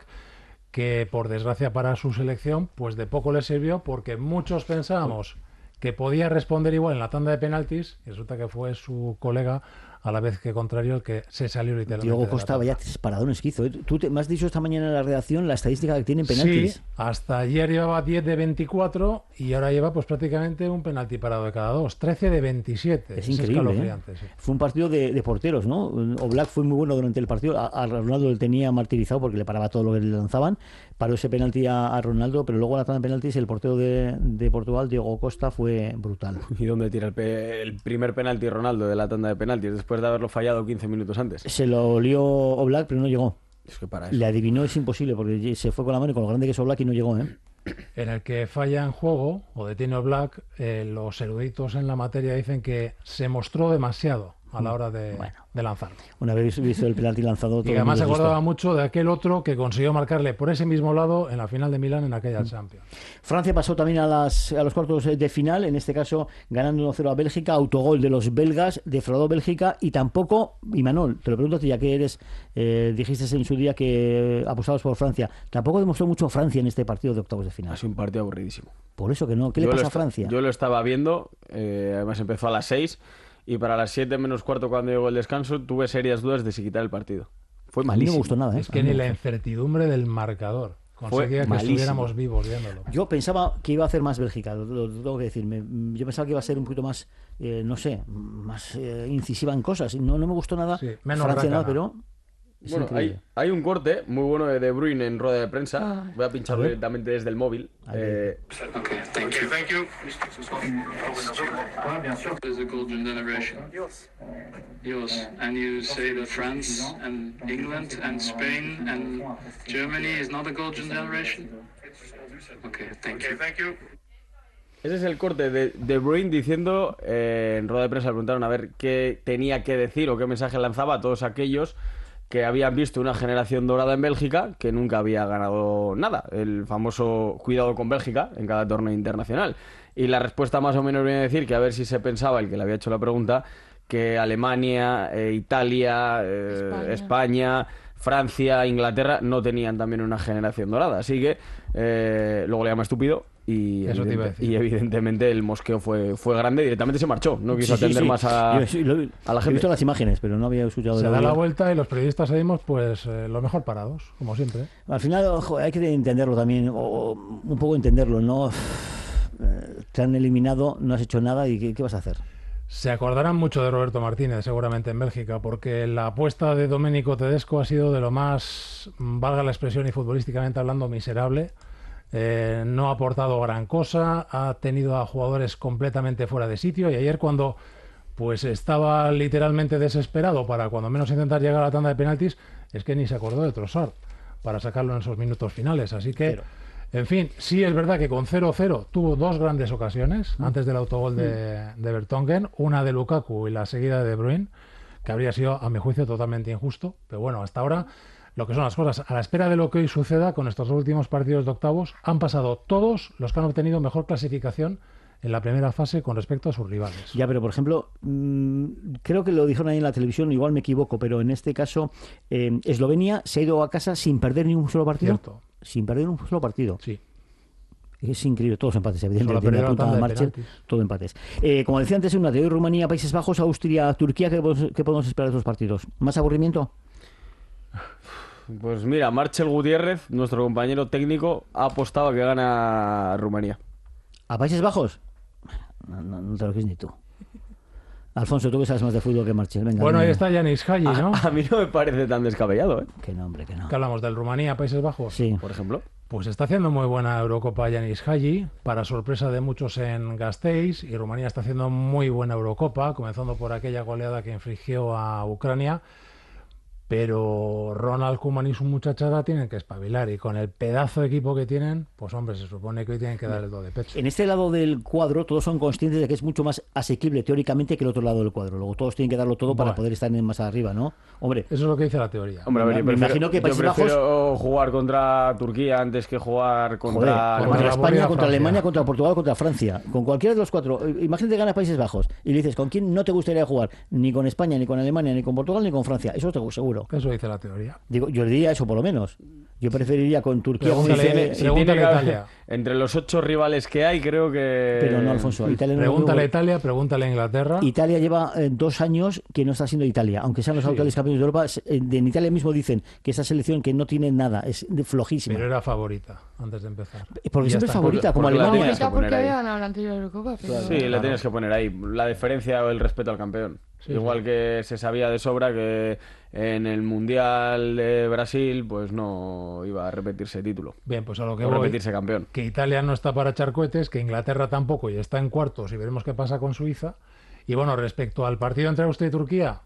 que por desgracia para su selección pues de poco le sirvió, porque muchos pensábamos que podía responder igual en la tanda de penaltis y resulta que fue su colega a la vez que contrario el que se salió literalmente. Diego Costa, vaya paradones que hizo. ¿eh? Tú te, me has dicho esta mañana en la redacción la estadística que tiene en penaltis. Sí, hasta ayer llevaba diez de veinticuatro y ahora lleva pues prácticamente un penalti parado de cada dos, trece de veintisiete. Es, es increíble, ¿eh? Sí. Fue un partido de, de porteros, ¿no? Oblak fue muy bueno durante el partido. A, a Ronaldo le tenía martirizado porque le paraba todo lo que le lanzaban. Paró ese penalti a, a Ronaldo, pero luego en la tanda de penaltis el portero de, de Portugal, Diego Costa, fue brutal. ¿Y dónde tira el, pe el primer penalti Ronaldo de la tanda de penaltis después de haberlo fallado quince minutos antes? Se lo olió Oblak, pero no llegó. Es que para eso. Le adivinó, es imposible, porque se fue con la mano y con lo grande que es Oblak y no llegó, ¿eh? En el que falla en juego o detiene Oblak, eh, los eruditos en la materia dicen que se mostró demasiado a la hora de, bueno, de lanzarlo. Una vez visto el penalti lanzado... Y además se acordaba mucho de aquel otro que consiguió marcarle por ese mismo lado en la final de Milán en aquella mm. Champions. Francia pasó también a, las, a los cuartos de final, en este caso ganando uno cero a Bélgica, autogol de los belgas, defraudó Bélgica y tampoco, y Manol, te lo pregunto a ti, ya que eres, eh, dijiste en su día que apostabas por Francia, tampoco demostró mucho Francia en este partido de octavos de final. Ha sido un partido aburridísimo. Por eso que no, ¿qué yo le pasa a Francia? Yo lo estaba viendo, eh, además empezó a las seis. Y para las siete menos cuarto, cuando llegó el descanso, tuve serias dudas de si quitar el partido. Fue malísimo. No me gustó nada, ¿eh? Es que ni la incertidumbre del marcador conseguía que malísimo. Estuviéramos vivos viéndolo. Yo pensaba que iba a hacer más Bélgica, lo, lo, lo tengo que decir. Me, yo pensaba que iba a ser un poquito más, eh, no sé, más eh, incisiva en cosas. No, no me gustó nada. Sí, menos Francia nada, pero... Es bueno, hay, hay un corte muy bueno de De Bruyne en rueda de prensa. Ah. Voy a pincharlo a directamente desde el móvil. Eh... Okay, thank you. Thank you. There's a golden generation. Yours. And you say that France and England and Spain and Germany is not a golden generation? Okay, thank you. Thank you. Ese es el corte de De Bruyne diciendo, eh, en rueda de prensa le preguntaron a ver qué tenía que decir o qué mensaje lanzaba a todos aquellos que habían visto una generación dorada en Bélgica que nunca había ganado nada, el famoso cuidado con Bélgica en cada torneo internacional. Y la respuesta más o menos viene a decir que a ver si se pensaba, el que le había hecho la pregunta, que Alemania, eh, Italia, eh, España. España, Francia, Inglaterra no tenían también una generación dorada. Así que eh, luego le llama estúpido. Y, Eso evidente, te iba a decir. y evidentemente el mosqueo fue, fue grande, directamente se marchó, no quiso sí, atender sí, sí. más a, Yo, sí, lo, a la gente. He visto las imágenes, pero no había escuchado. Se de da la vuelta y los periodistas seguimos pues eh, lo mejor parados, como siempre. Al final, ojo, hay que entenderlo también, o un poco entenderlo, ¿no? Te han eliminado, no has hecho nada y ¿qué, qué vas a hacer? Se acordarán mucho de Roberto Martínez, seguramente en Bélgica, porque la apuesta de Domenico Tedesco ha sido de lo más, valga la expresión y futbolísticamente hablando, miserable. Eh, no ha aportado gran cosa, ha tenido a jugadores completamente fuera de sitio y ayer cuando pues estaba literalmente desesperado para cuando menos intentar llegar a la tanda de penaltis, es que ni se acordó de Trossard para sacarlo en esos minutos finales, así que Pero. en fin, sí es verdad que con cero cero tuvo dos grandes ocasiones mm. antes del autogol de, de Vertonghen, una de Lukaku y la seguida de De Bruyne, que habría sido a mi juicio totalmente injusto, pero bueno, hasta ahora lo que son las cosas, a la espera de lo que hoy suceda con estos últimos partidos de octavos, han pasado todos los que han obtenido mejor clasificación en la primera fase con respecto a sus rivales. Ya, pero por ejemplo, mmm, creo que lo dijeron ahí en la televisión, igual me equivoco, pero en este caso, eh, Eslovenia se ha ido a casa sin perder ni un solo partido. Cierto. Sin perder un solo partido. Sí. Es increíble, todos empates, evidentemente. Tiene la punta de Marchel, todo empates. Eh, como decía antes, una de hoy, Rumanía, Países Bajos, Austria, Turquía, ¿qué podemos, qué podemos esperar de estos partidos? ¿Más aburrimiento? Pues mira, Marcel Gutiérrez, nuestro compañero técnico, ha apostado a que gana Rumanía. ¿A Países Bajos? No, no, no te lo crees ni tú. Alfonso, tú que sabes más de fútbol que Marcel. Venga, bueno, venga. ahí está Yanis Hagi, ¿no? A, a mí no me parece tan descabellado, ¿eh? Que no, hombre, que no. ¿Qué hablamos del Rumanía, Países Bajos? Sí. Por ejemplo. Pues está haciendo muy buena Eurocopa Yanis Hagi, para sorpresa de muchos en Gasteiz, y Rumanía está haciendo muy buena Eurocopa, comenzando por aquella goleada que infligió a Ucrania. Pero Ronald Koeman y su muchachada tienen que espabilar, y con el pedazo de equipo que tienen, pues hombre, se supone que hoy tienen que dar el do de pecho. En este lado del cuadro todos son conscientes de que es mucho más asequible teóricamente que el otro lado del cuadro. Luego todos tienen que darlo todo para Bueno. poder estar más arriba, ¿no? Hombre, eso es lo que dice la teoría. Hombre, a ver, yo me prefiero, imagino que Países yo prefiero Bajos... jugar contra Turquía antes que jugar contra, Joder, Alemania. contra España, contra Francia. Alemania, contra Portugal, contra Francia. Con cualquiera de los cuatro. Imagínate que gana Países Bajos y le dices, ¿con quién no te gustaría jugar? Ni con España, ni con Alemania, ni con Portugal, ni con Francia. Eso te seguro. Eso dice la teoría. Digo, yo diría eso por lo menos. Yo preferiría con Turquía. Pregúntale- con- Tiene- si Pregúntale tiene que a haber- Italia. entre los ocho rivales que hay, creo que... Pero no, Alfonso. Italia, no- Pregúntale a Italia, pregúntale a Inglaterra. Italia lleva eh, dos años que no está siendo Italia. Aunque sean los Sí. actuales campeones de Europa, se- eh, de- en Italia mismo dicen que esa selección que no tiene nada, es de- flojísima. Pero era favorita antes de empezar. Porque Y ya siempre es está. favorita, como porque la Alemania. tenías que Favorita porque poner ahí. había ganado la anterior Eurocopa. Pero... Sí, le tienes que poner ahí la diferencia o el respeto al campeón. Sí, Igual sí. que se sabía de sobra que en el Mundial de Brasil pues no iba a repetirse título. Bien, pues a lo que O voy, repetirse campeón. que Italia no está para echar cohetes, que Inglaterra tampoco y está en cuartos, y veremos qué pasa con Suiza. Y bueno, respecto al partido entre Austria y Turquía,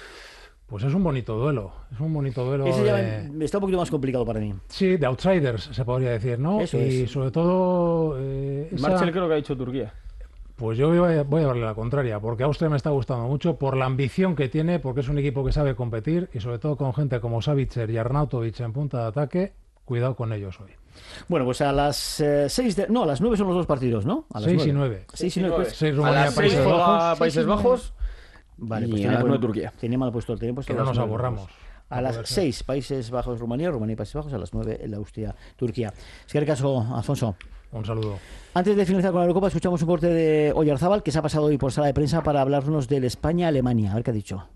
pues es un bonito duelo. Es un bonito duelo. Ese ya de- me- está un poquito más complicado para mí. Sí, de outsiders, se podría decir, ¿no? Eso y es. sobre todo... eh, esa- Marcel creo que ha dicho Turquía. Pues yo voy a, voy a darle la contraria, porque Austria me está gustando mucho por la ambición que tiene, porque es un equipo que sabe competir, y sobre todo con gente como Savitzer y Arnautovic en punta de ataque. Cuidado con ellos hoy. Bueno, pues a las eh, seis de... No, a las nueve son los dos partidos, ¿no? A las Seis y nueve. Seis y nueve. pues. Seis A Rumanía, las seis Países juega Bajos. Países Seis y nueve. Bajos. Vale, Y pues a tenía, las mal- nueve Turquía. tenía mal puesto, tenía puesto Que a no las nos nueve. aburramos. A las poder ser. seis, Países Bajos, Rumanía, Rumanía y Países Bajos, a las nueve, la Austria, Turquía. Es que el caso, Alfonso. Un saludo. Antes de finalizar con la Eurocopa, escuchamos un corte de Oyarzábal, que se ha pasado hoy por sala de prensa para hablarnos del España-Alemania. A ver qué ha dicho.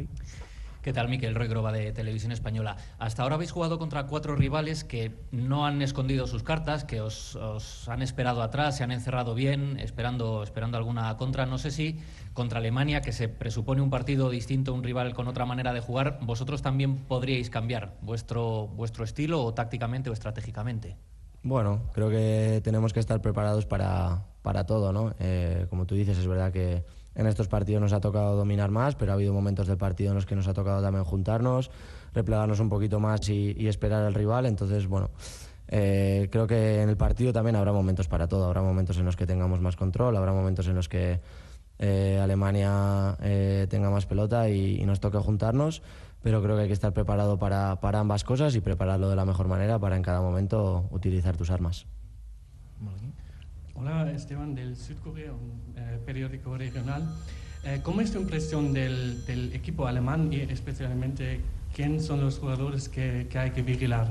¿Qué tal, Miquel? Roy Groba, de Televisión Española. Hasta ahora habéis jugado contra cuatro rivales que no han escondido sus cartas, que os, os han esperado atrás, se han encerrado bien, esperando, esperando alguna contra. No sé si contra Alemania, que se presupone un partido distinto, un rival con otra manera de jugar, vosotros también podríais cambiar vuestro, vuestro estilo o tácticamente o estratégicamente. Bueno, creo que tenemos que estar preparados para, para todo, ¿no? Eh, como tú dices, es verdad que en estos partidos nos ha tocado dominar más, pero ha habido momentos del partido en los que nos ha tocado también juntarnos, replegarnos un poquito más y, y esperar al rival. Entonces, bueno, eh, creo que en el partido también habrá momentos para todo. Habrá momentos en los que tengamos más control, habrá momentos en los que eh, Alemania eh, tenga más pelota y, y nos toque juntarnos, pero creo que hay que estar preparado para, para ambas cosas y prepararlo de la mejor manera para en cada momento utilizar tus armas. Hola, Esteban del Südkorea, un eh, periódico regional. Eh, ¿Cómo es tu impresión del, del equipo alemán y especialmente quién son los jugadores que, que hay que vigilar?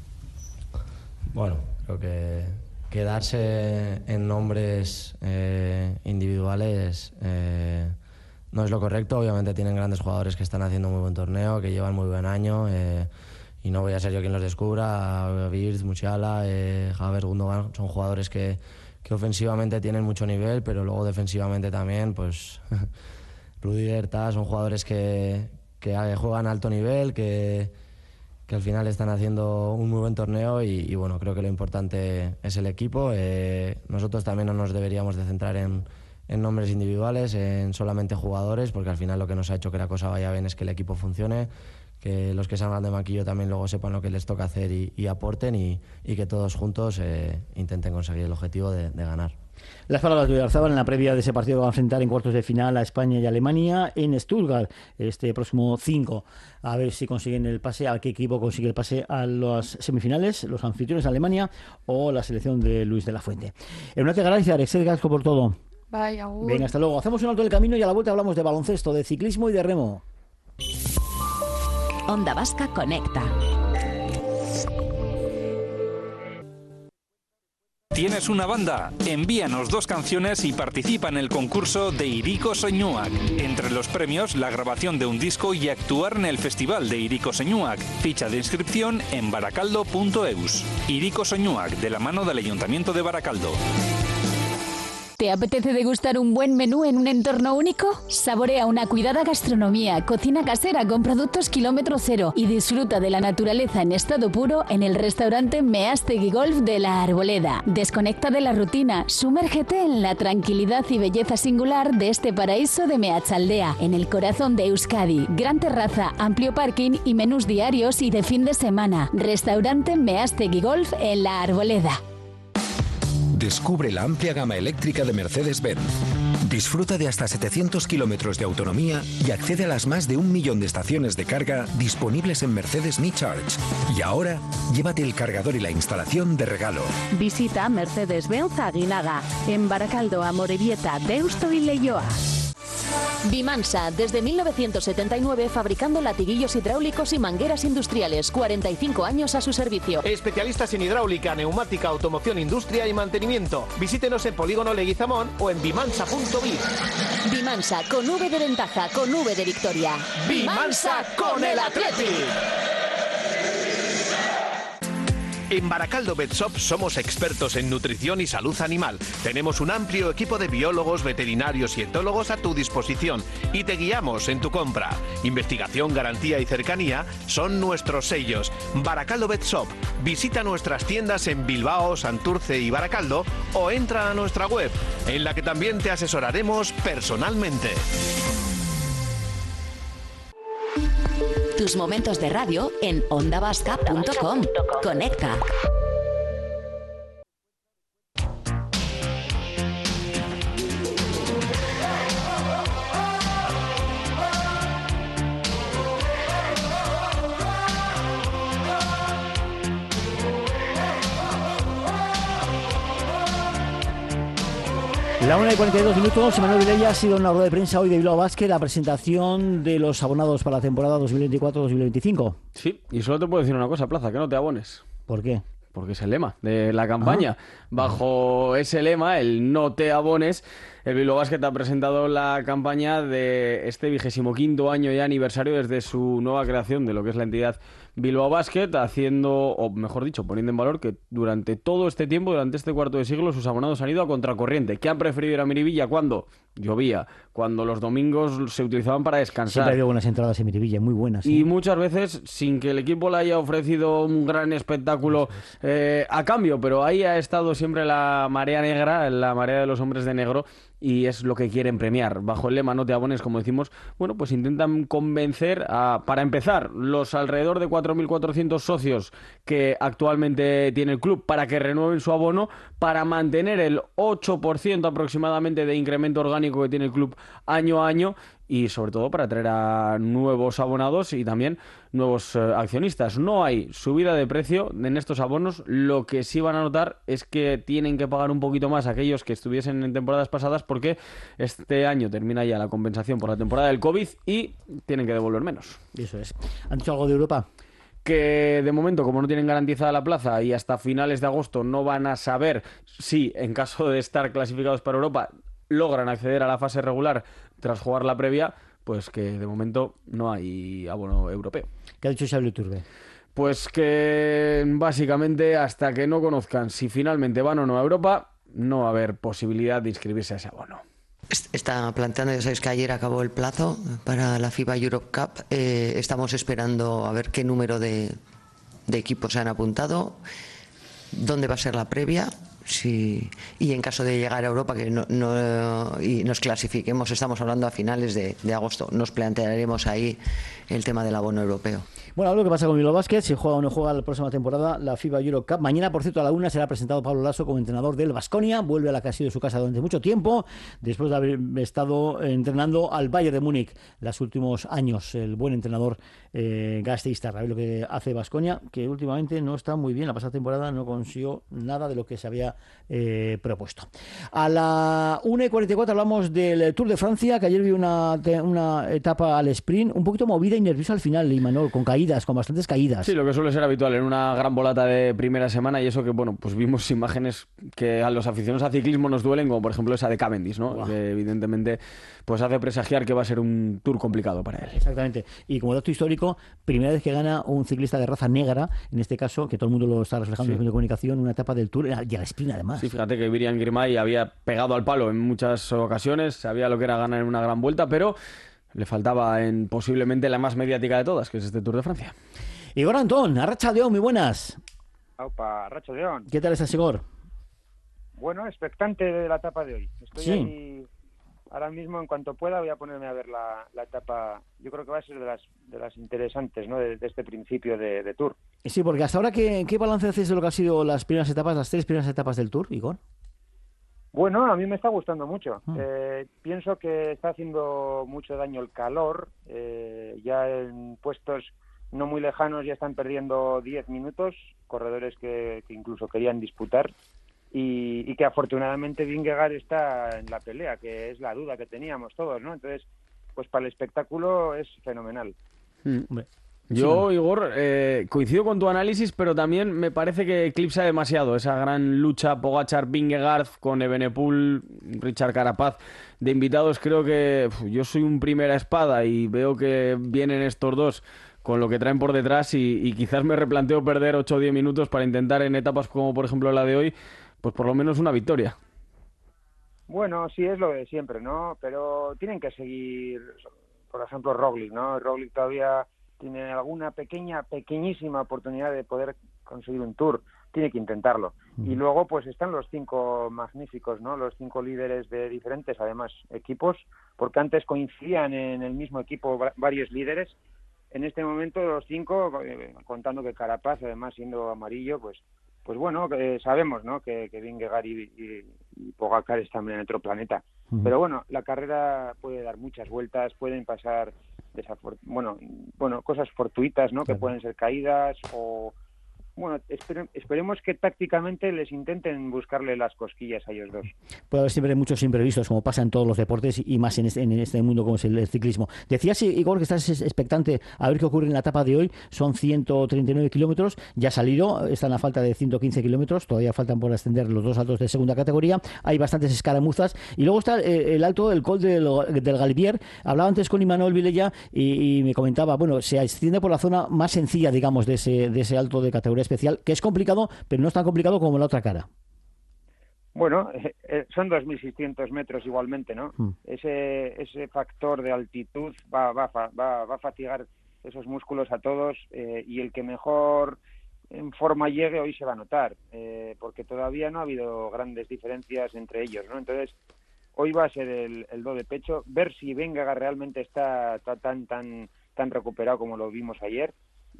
Bueno, creo que quedarse en nombres eh, individuales eh, no es lo correcto. Obviamente tienen grandes jugadores que están haciendo muy buen torneo, que llevan muy buen año eh, y no voy a ser yo quien los descubra. Wirtz, Musiala, eh, Havertz, Gundogan son jugadores que, que ofensivamente tienen mucho nivel, pero luego defensivamente también, pues Rüdiger, Tah, son jugadores que, que juegan a alto nivel, que, que al final están haciendo un muy buen torneo y, y bueno, creo que lo importante es el equipo. Eh, nosotros también no nos deberíamos de centrar en, en nombres individuales, en solamente jugadores, porque al final lo que nos ha hecho que la cosa vaya bien es que el equipo funcione, que los que salgan de banquillo también luego sepan lo que les toca hacer y, y aporten y, y que todos juntos eh, intenten conseguir el objetivo de, de ganar. Las palabras de Oyarzábal en la previa de ese partido que va a enfrentar en cuartos de final a España y Alemania en Stuttgart este próximo cinco. A ver si consiguen el pase, a qué equipo consigue el pase a las semifinales, los anfitriones de Alemania o la selección de Luis de la Fuente. En una te gracias, Excel Gasco por todo. Bye, agur. Venga, hasta luego. Hacemos un alto del camino y a la vuelta hablamos de baloncesto, de ciclismo y de remo. Onda Vasca Conecta. ¿Tienes una banda? Envíanos dos canciones y participa en el concurso de Iriko Soinuak. Entre los premios, la grabación de un disco y actuar en el festival de Iriko Soinuak. Ficha de inscripción en baracaldo punto eus. Iriko Soinuak, de la mano del Ayuntamiento de Baracaldo. ¿Te apetece degustar un buen menú en un entorno único? Saborea una cuidada gastronomía, cocina casera con productos kilómetro cero y disfruta de la naturaleza en estado puro en el restaurante Meástegui Golf de La Arboleda. Desconecta de la rutina, sumérgete en la tranquilidad y belleza singular de este paraíso de Meatzaldea, en el corazón de Euskadi. Gran terraza, amplio parking y menús diarios y de fin de semana. Restaurante Meástegui Golf en La Arboleda. Descubre la amplia gama eléctrica de Mercedes-Benz. Disfruta de hasta setecientos kilómetros de autonomía y accede a las más de un millón de estaciones de carga disponibles en Mercedes Me Charge. Y ahora, llévate el cargador y la instalación de regalo. Visita Mercedes-Benz Aguinaga, en Baracaldo, Amorebieta, Deusto y Leioa. Bimansa, desde mil novecientos setenta y nueve fabricando latiguillos hidráulicos y mangueras industriales, cuarenta y cinco años a su servicio. Especialistas en hidráulica, neumática, automoción, industria y mantenimiento. Visítenos en Polígono Leguizamón o en bimansa punto biz. Bimansa, con V de ventaja, con V de victoria. ¡Bimansa con el Athletic! En Baracaldo Vet Shop somos expertos en nutrición y salud animal. Tenemos un amplio equipo de biólogos, veterinarios y etólogos a tu disposición y te guiamos en tu compra. Investigación, garantía y cercanía son nuestros sellos. Baracaldo Vet Shop. Visita nuestras tiendas en Bilbao, Santurce y Baracaldo o entra a nuestra web, en la que también te asesoraremos personalmente. Tus momentos de radio en onda vasca punto com. Conecta. La una y cuarenta y dos minutos, Manuel Vilella, ha sido una rueda de prensa hoy de Bilbao Basket, la presentación de los abonados para la temporada dos mil veinticuatro dos mil veinticinco. Sí, y solo te puedo decir una cosa, Plaza, que no te abones. ¿Por qué? Porque es el lema de la campaña. Ah. Bajo ese lema, el no te abones, el Bilbao Basket ha presentado la campaña de este vigésimo quinto año y aniversario desde su nueva creación de lo que es la entidad Bilbao Basket, haciendo, o mejor dicho, poniendo en valor que durante todo este tiempo, durante este cuarto de siglo, sus abonados han ido a contracorriente. ¿Qué han preferido ir a Miribilla? ¿Cuándo? Llovía. Cuando los domingos se utilizaban para descansar. Siempre había buenas entradas en Miribilla, muy buenas. ¿eh? Y muchas veces sin que el equipo le haya ofrecido un gran espectáculo eh, a cambio, pero ahí ha estado siempre la marea negra, la marea de los hombres de negro, y es lo que quieren premiar. Bajo el lema no te abones, como decimos, bueno, pues intentan convencer a, para empezar, los alrededor de cuatro mil cuatrocientos socios que actualmente tiene el club para que renueven su abono, para mantener el ocho por ciento aproximadamente de incremento orgánico que tiene el club año a año, y sobre todo para atraer a nuevos abonados y también nuevos eh, accionistas. No hay subida de precio en estos abonos. Lo que sí van a notar es que tienen que pagar un poquito más aquellos que estuviesen en temporadas pasadas, porque este año termina ya la compensación por la temporada del COVID y tienen que devolver menos. Eso es. ¿Han dicho algo de Europa? Que de momento, como no tienen garantizada la plaza y hasta finales de agosto no van a saber si, en caso de estar clasificados para Europa, logran acceder a la fase regular tras jugar la previa, pues que de momento no hay abono europeo. ¿Qué ha dicho Xavi Iturbe? Pues que básicamente hasta que no conozcan si finalmente van o no a Europa, no va a haber posibilidad de inscribirse a ese abono. Está planteando, ya sabéis que ayer acabó el plazo para la FIBA Europe Cup. Eh, estamos esperando a ver qué número de, de equipos se han apuntado, dónde va a ser la previa. Sí, y en caso de llegar a Europa que no, no, y nos clasifiquemos, estamos hablando a finales de, de agosto, nos plantearemos ahí el tema del abono europeo. Bueno, a ver lo que pasa con Bilbao Basket, si juega o no juega la próxima temporada la FIBA Europe Cup. Mañana, por cierto, a la una será presentado Pablo Lasso como entrenador del Baskonia. Vuelve a la que ha sido su casa durante mucho tiempo, después de haber estado entrenando al Bayern de Múnich los últimos años. El buen entrenador eh, gasteiztarra. A ver lo que hace Baskonia, que últimamente no está muy bien. La pasada temporada no consiguió nada de lo que se había había eh, propuesto. A la una y cuarenta y cuatro hablamos del Tour de Francia, que ayer vi una, una etapa al sprint un poquito movida y nerviosa al final, Imanol, con caídas, con bastantes caídas. Sí, lo que suele ser habitual en una gran volata de primera semana, y eso que, bueno, pues vimos imágenes que a los aficionados a ciclismo nos duelen, como por ejemplo esa de Cavendish, ¿no? Wow. Que evidentemente pues hace presagiar que va a ser un Tour complicado para él. Exactamente. Y como dato histórico, primera vez que gana un ciclista de raza negra, en este caso, que todo el mundo lo está reflejando sí. en los medios de comunicación, una etapa del Tour y al sprint además. Sí, fíjate que Birian Girmay había pegado al palo en muchas ocasiones, sabía lo que era ganar en una gran vuelta, pero le faltaba en posiblemente la más mediática de todas, que es este Tour de Francia. Igor Antón, Arratsaldeon, muy buenas. Aupa, Arratsaldeon. ¿Qué tal estás, Igor? Bueno, expectante de la etapa de hoy. Estoy sí. ahí ahora mismo, en cuanto pueda, voy a ponerme a ver la, la etapa. Yo creo que va a ser de las de las interesantes, ¿no? De, de este principio de, de Tour. Sí, porque hasta ahora, ¿qué, qué balance haces de lo que han sido las primeras etapas, las tres primeras etapas del Tour, Igor? Bueno, a mí me está gustando mucho. Mm. Eh, pienso que está haciendo mucho daño el calor. Eh, ya en puestos no muy lejanos ya están perdiendo diez minutos, corredores que, que incluso querían disputar. Y, y que afortunadamente Vingegaard está en la pelea, que es la duda que teníamos todos, ¿no? Entonces, pues para el espectáculo es fenomenal. Mm, hombre. Yo, Igor, eh, coincido con tu análisis, pero también me parece que eclipsa demasiado esa gran lucha Pogačar-Vingegaard con Evenepoel, Richard Carapaz de invitados. Creo que uf, yo soy un primera espada y veo que vienen estos dos con lo que traen por detrás y, y quizás me replanteo perder ocho o diez minutos para intentar en etapas como por ejemplo la de hoy, pues por lo menos una victoria. Bueno, sí, es lo de siempre, ¿no? Pero tienen que seguir, por ejemplo, Roglic, ¿no? Roglic todavía tiene alguna pequeña, pequeñísima oportunidad de poder conseguir un Tour. Tiene que intentarlo. Mm. Y luego, pues, están los cinco magníficos, ¿no? Los cinco líderes de diferentes, además, equipos, porque antes coincidían en el mismo equipo varios líderes. En este momento, los cinco, contando que Carapaz, además, siendo amarillo, pues, pues bueno, eh, sabemos, ¿no? Que, que Vingegaard y, y, y Pogačar están en otro planeta. Uh-huh. Pero bueno, la carrera puede dar muchas vueltas, pueden pasar desafor- bueno, bueno, cosas fortuitas, ¿no? Claro. Que pueden ser caídas o... Bueno, espere, esperemos que tácticamente les intenten buscarle las cosquillas a ellos dos. Puede haber siempre muchos imprevistos, como pasa en todos los deportes y más en este, en este mundo como es el, el ciclismo. Decías, Igor, que estás expectante a ver qué ocurre en la etapa de hoy. Son ciento treinta y nueve kilómetros, ya ha salido, están a falta de ciento quince kilómetros, todavía faltan por ascender los dos altos de segunda categoría, hay bastantes escaramuzas y luego está el, el alto, el col del, del Galibier. Hablaba antes con Imanol Vilella y, y me comentaba, bueno, se extiende por la zona más sencilla, digamos, de ese, de ese alto de categoría especial, que es complicado, pero no es tan complicado como la otra cara. Bueno, eh, eh, son dos mil seiscientos metros igualmente, ¿no? Mm. Ese ese factor de altitud va, va, va, va a fatigar esos músculos a todos eh, y el que mejor en forma llegue hoy se va a notar, eh, porque todavía no ha habido grandes diferencias entre ellos, ¿no? Entonces, hoy va a ser el, el do de pecho, ver si Vingegaard realmente está, está tan, tan, tan recuperado como lo vimos ayer.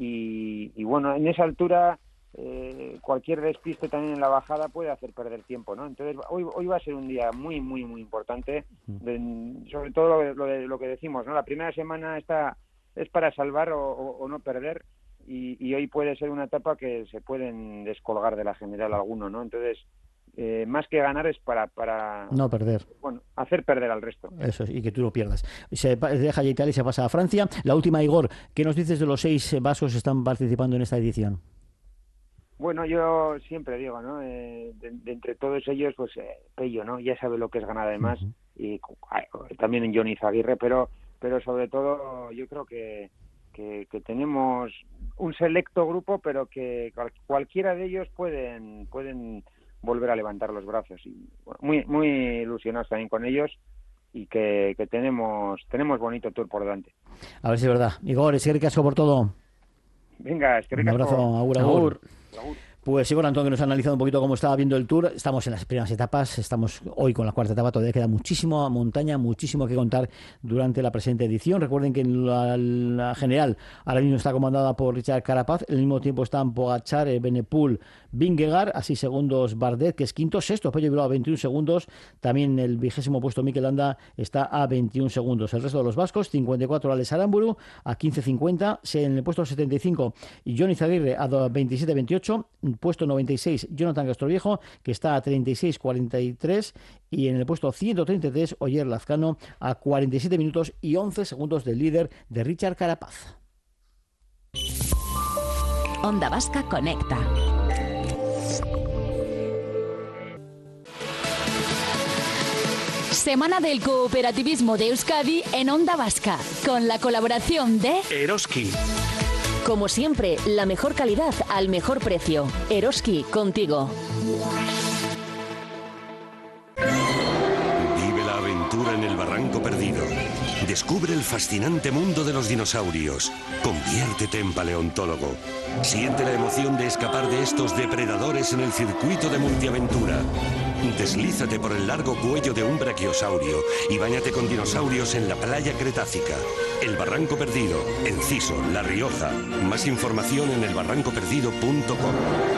Y, y bueno, en esa altura eh, cualquier despiste también en la bajada puede hacer perder tiempo, ¿no? Entonces hoy hoy va a ser un día muy muy muy importante, de, sobre todo lo, lo, de, lo que decimos, ¿no? La primera semana está es para salvar o, o, o no perder y, y hoy puede ser una etapa que se pueden descolgar de la general alguno, ¿no? Entonces Eh, más que ganar es para, para no perder, bueno, hacer perder al resto. Eso es, y que tú lo pierdas. Se deja ya Italia y se pasa a Francia. La última, Igor, ¿qué nos dices de los seis vascos que están participando en esta edición? Bueno, yo siempre digo, ¿no? Eh, de, de entre todos ellos, pues eh, Pello, ¿no? Ya sabe lo que es ganar además, uh-huh. y eh, también en Johnny Zaguirre, pero pero sobre todo yo creo que, que, que tenemos un selecto grupo, pero que cual, cualquiera de ellos pueden pueden volver a levantar los brazos y bueno, muy muy ilusionados también con ellos y que, que tenemos tenemos bonito Tour por delante. A ver si es verdad. Igor, es que ricasco por todo. Venga, es que un abrazo, agur, agur. agur. Pues Igor Antón, que nos ha analizado un poquito cómo estaba viendo el Tour. Estamos en las primeras etapas, estamos hoy con la cuarta etapa, todavía queda muchísimo montaña, muchísimo que contar durante la presente edición. Recuerden que la, la general ahora mismo está comandada por Richard Carapaz, al mismo tiempo están Pogačar, Evenepoel, Vingegaard, así segundos Bardet, que es quinto, sexto Pello Bilbao a veintiún segundos, también el vigésimo puesto Mikel Landa está a veintiún segundos. El resto de los vascos, cincuenta y cuatro Alex Aramburu a quince cincuenta, en el puesto setenta y cinco y Johnny Zaguirre a veintisiete veintiocho, puesto noventa y seis Jonathan Castroviejo, que está a treinta y seis cuarenta y tres, y en el puesto ciento treinta y tres Oyer Lazcano a cuarenta y siete minutos y once segundos del líder de Richard Carapaz. Onda Vasca Conecta. Semana del Cooperativismo de Euskadi en Onda Vasca, con la colaboración de Eroski. Como siempre, la mejor calidad al mejor precio. Eroski, contigo. Vive la aventura en el Barranco Perdido. Descubre el fascinante mundo de los dinosaurios. Conviértete en paleontólogo. Siente la emoción de escapar de estos depredadores en el circuito de multiaventura. Deslízate por el largo cuello de un brachiosaurio y báñate con dinosaurios en la playa Cretácica. El Barranco Perdido, Enciso, La Rioja. Más información en el barranco perdido punto com.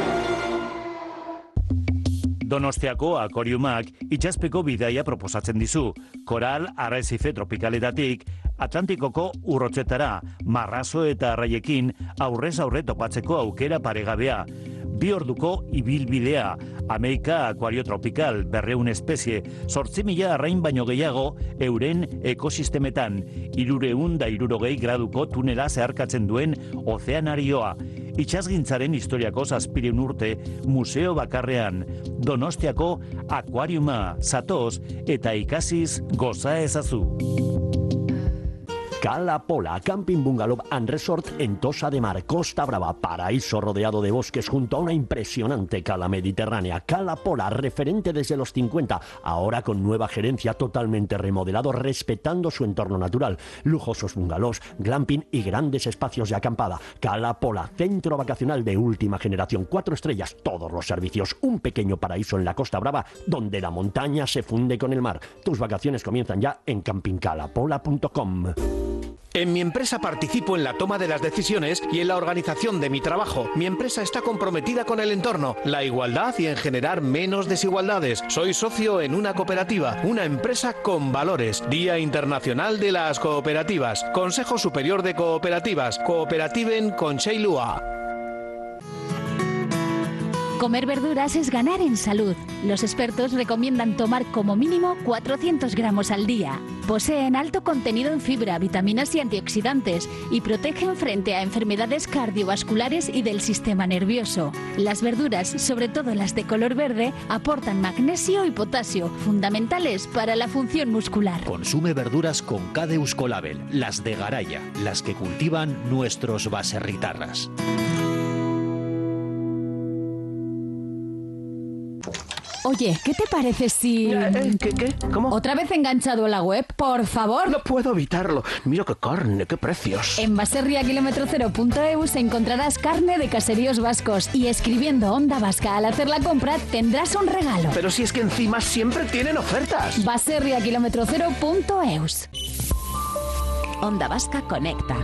Donostiako akoriumak itxaspeko bidaia proposatzen dizu. Koral arrezife tropikaletatik Atlantikoko urrotzetara, marrazo eta arraiekin aurrez aurre topatzeko aukera paregabea. Bi orduko ibilbidea, Amerika akuario tropikal, berreun espezie, zortzi mila arrain baino gehiago euren ekosistemetan, irureun da irurogei graduko tunela zeharkatzen duen ozeanarioa. Itxasgintzaren historiako zazpireun urte museo bakarrean, Donostiako akuariuma, zatoz eta ikasiz goza ezazu. Cala Pola, Camping Bungalow and Resort en Tosa de Mar, Costa Brava, paraíso rodeado de bosques junto a una impresionante cala mediterránea. Cala Pola, referente desde los cincuenta, ahora con nueva gerencia, totalmente remodelado, respetando su entorno natural. Lujosos bungalows, glamping y grandes espacios de acampada. Cala Pola, centro vacacional de última generación, cuatro estrellas, todos los servicios. Un pequeño paraíso en la Costa Brava, donde la montaña se funde con el mar. Tus vacaciones comienzan ya en camping cala pola punto com. En mi empresa participo en la toma de las decisiones y en la organización de mi trabajo. Mi empresa está comprometida con el entorno, la igualdad y en generar menos desigualdades. Soy socio en una cooperativa, una empresa con valores. Día Internacional de las Cooperativas. Consejo Superior de Cooperativas. Cooperativen Concheilua. Comer verduras es ganar en salud. Los expertos recomiendan tomar como mínimo cuatrocientos gramos al día. Poseen alto contenido en fibra, vitaminas y antioxidantes y protegen frente a enfermedades cardiovasculares y del sistema nervioso. Las verduras, sobre todo las de color verde, aportan magnesio y potasio, fundamentales para la función muscular. Consume verduras con K de Euskolabel, las de Garaya, las que cultivan nuestros baserritarras. Oye, ¿qué te parece si... ¿Eh? ¿Qué? ¿Qué? ¿Cómo? ¿Otra vez enganchado a la web? Por favor. No puedo evitarlo. Mira qué carne, qué precios. En baserria kilómetro cero punto e u encontrarás carne de caseríos vascos y escribiendo Onda Vasca al hacer la compra tendrás un regalo. Pero si es que encima siempre tienen ofertas. baserria kilómetro cero punto e u. Onda Vasca Conecta.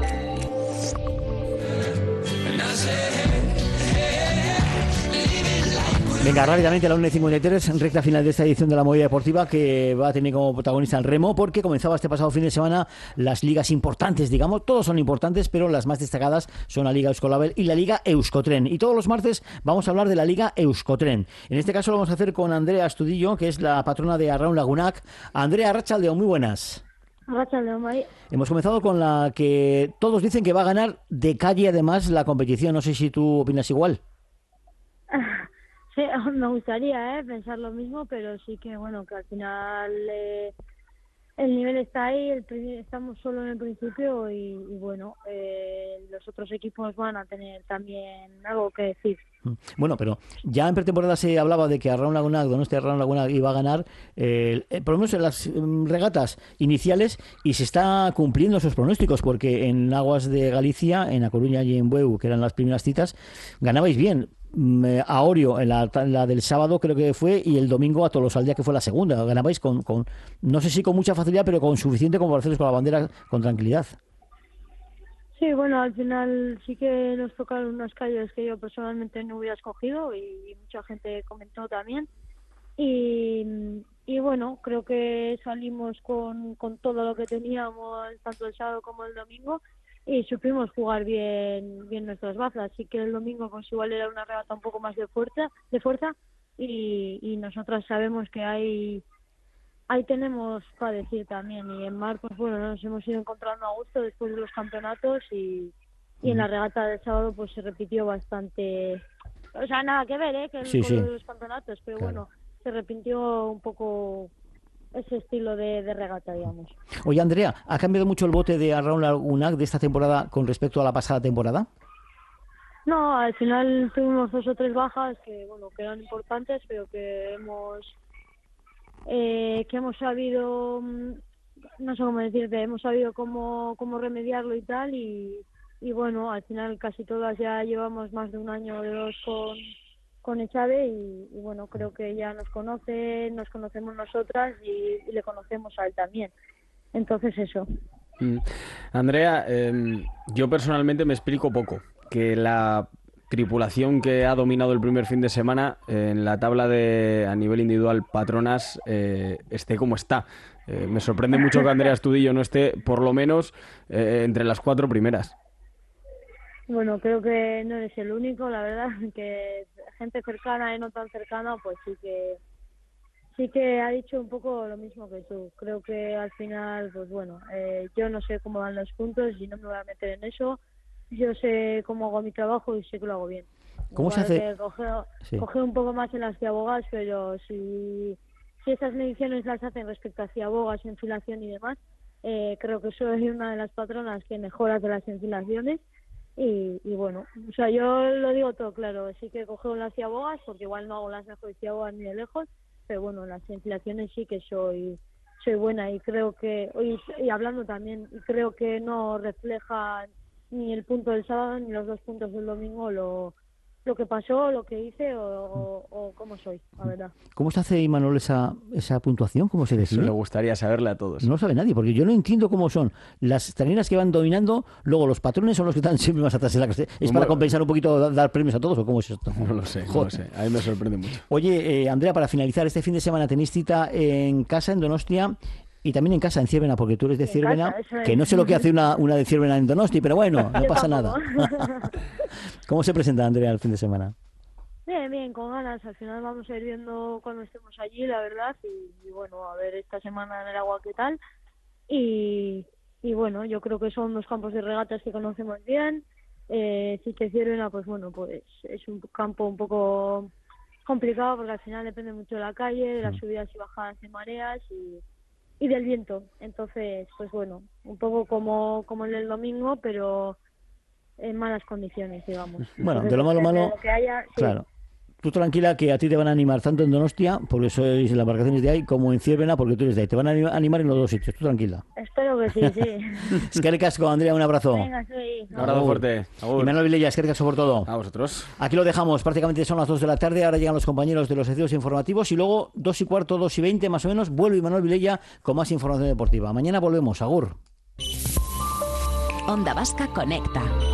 Venga, rápidamente a la una y cincuenta y tres, recta final de esta edición de la Movida Deportiva, que va a tener como protagonista el remo, porque comenzaba este pasado fin de semana las ligas importantes, digamos, todos son importantes, pero las más destacadas son la Liga Euskolabel y la Liga Euskotren. Y todos los martes vamos a hablar de la Liga Euskotren. En este caso lo vamos a hacer con Andrea Astudillo, que es la patrona de Arraun Lagunak. Andrea, arratsaldeon, muy buenas. Arratsaldeon, Mari. Hemos comenzado con la que todos dicen que va a ganar de calle además la competición. No sé si tú opinas igual. Sí, me gustaría ¿eh? pensar lo mismo, pero sí que bueno, que al final eh, el nivel está ahí, el, estamos solo en el principio y, y bueno, eh, los otros equipos van a tener también algo que decir. Bueno, pero ya en pretemporada se hablaba de que Arraun Lagunak, Donostia Arraun Lagunak iba a ganar, eh, por lo menos en las regatas iniciales, y se está cumpliendo esos pronósticos, porque en aguas de Galicia, en A Coruña y en Bueu, que eran las primeras citas, ganabais bien. A Orio, en la, la del sábado creo que fue, y el domingo a Tolosaldea, que fue la segunda. Ganabais con, con, no sé si con mucha facilidad, pero con suficiente como para haceros con la bandera con tranquilidad. Sí, bueno, al final sí que nos tocaron unas calles que yo personalmente no hubiera escogido y mucha gente comentó también. Y, y bueno, creo que salimos con, con todo lo que teníamos, tanto el sábado como el domingo. y supimos jugar bien bien nuestras bazas. Así que el domingo pues igual era una regata un poco más de fuerza, de fuerza y, y nosotras sabemos que hay ahí tenemos para decir también. Y en mar, pues bueno, nos hemos ido encontrando a gusto después de los campeonatos y, y en la regata del sábado pues se repitió bastante, o sea, nada que ver, ¿eh? Que Sí, con sí. los campeonatos, pero Claro. bueno, se repitió un poco ese estilo de, de regata, digamos. Oye, Andrea, ¿ha cambiado mucho el bote de Arraun Lagunac de esta temporada con respecto a la pasada temporada? No, al final tuvimos dos o tres bajas que, bueno, que eran importantes, pero que hemos eh, que hemos sabido, mm, no sé cómo decirte, hemos sabido cómo, cómo remediarlo y tal, y, y bueno, al final casi todas ya llevamos más de un año o de dos con, con Echave y, y bueno, creo que ya nos conoce, nos conocemos nosotras y, y le conocemos a él también. Entonces eso. Mm. Andrea, eh, yo personalmente me explico poco que la tripulación que ha dominado el primer fin de semana eh, en la tabla de a nivel individual patronas eh, esté como está. Eh, me sorprende mucho que Andrea Estudillo no esté por lo menos eh, entre las cuatro primeras. Bueno, creo que no eres el único, la verdad, que gente cercana y no tan cercana, pues sí que sí que ha dicho un poco lo mismo que tú. Creo que al final, pues bueno, eh, yo no sé cómo van los puntos y no me voy a meter en eso. Yo sé cómo hago mi trabajo y sé que lo hago bien. ¿Cómo se hace? Coge, Sí. coge un poco más en las ciabogas, pero si, si esas mediciones las hacen respecto a ciabogas, enfilación y demás, eh, creo que soy una de las patronas que mejora de las enfilaciones. Y, y bueno, o sea, yo lo digo todo claro, sí que cojo las ciabogas, porque igual no hago las mejores ciabogas ni de lejos, pero bueno, las enfilaciones sí que soy soy buena y creo que, y, y hablando también, creo que no refleja ni el punto del sábado ni los dos puntos del domingo lo, lo que pasó, lo que hice o, o, o cómo soy, la verdad. ¿Cómo se hace, Imanol, esa, esa puntuación? ¿Cómo se Eso decide? le gustaría saberle a todos. No lo sabe nadie, porque yo no entiendo cómo son las tareas que van dominando, luego los patrones son los que están siempre más atrás en la clase. ¿Es Bueno, para compensar un poquito, dar, dar premios a todos o cómo es esto? No lo sé, no Joder. lo sé. A mí me sorprende mucho. Oye, eh, Andrea, para finalizar, este fin de semana tenéis cita en casa, en Donostia, y también en casa, en Ciervena, porque tú eres de En Ciervena, casa, eso es. que no sé lo que hace una, una de Ciervena en Donosti, pero bueno, no Yo pasa tampoco. nada. ¿Cómo se presenta, Andrea, el fin de semana? Bien, bien, con ganas. Al final vamos a ir viendo cuando estemos allí, la verdad. Y, y bueno, a ver esta semana en el agua qué tal. Y, y bueno, yo creo que son dos campos de regatas que conocemos bien. Eh, si te Ciervena, pues bueno, pues es un campo un poco complicado porque al final depende mucho de la calle, de las subidas y bajadas de mareas y, y del viento. Entonces, pues bueno, un poco como, como el del domingo, pero en malas condiciones, digamos. Bueno, Entonces, de lo malo depende malo, de lo que haya, sí. claro. Tú tranquila que a ti te van a animar tanto en Donostia, porque sois las embarcaciones de ahí, como en Ciervena, porque tú eres de ahí. Te van a anima- animar en los dos sitios, tú tranquila. Espero que sí, sí. Es que casco, Andrea, un abrazo. Venga, sí. Un abrazo fuerte. Y Manuel Vilella, es que por todo. A vosotros. Aquí lo dejamos, prácticamente son las dos de la tarde, ahora llegan los compañeros de los servicios informativos y luego dos y cuarto, dos y veinte más o menos, vuelve Manuel Vilella con más información deportiva. Mañana volvemos, agur. Onda Vasca Conecta.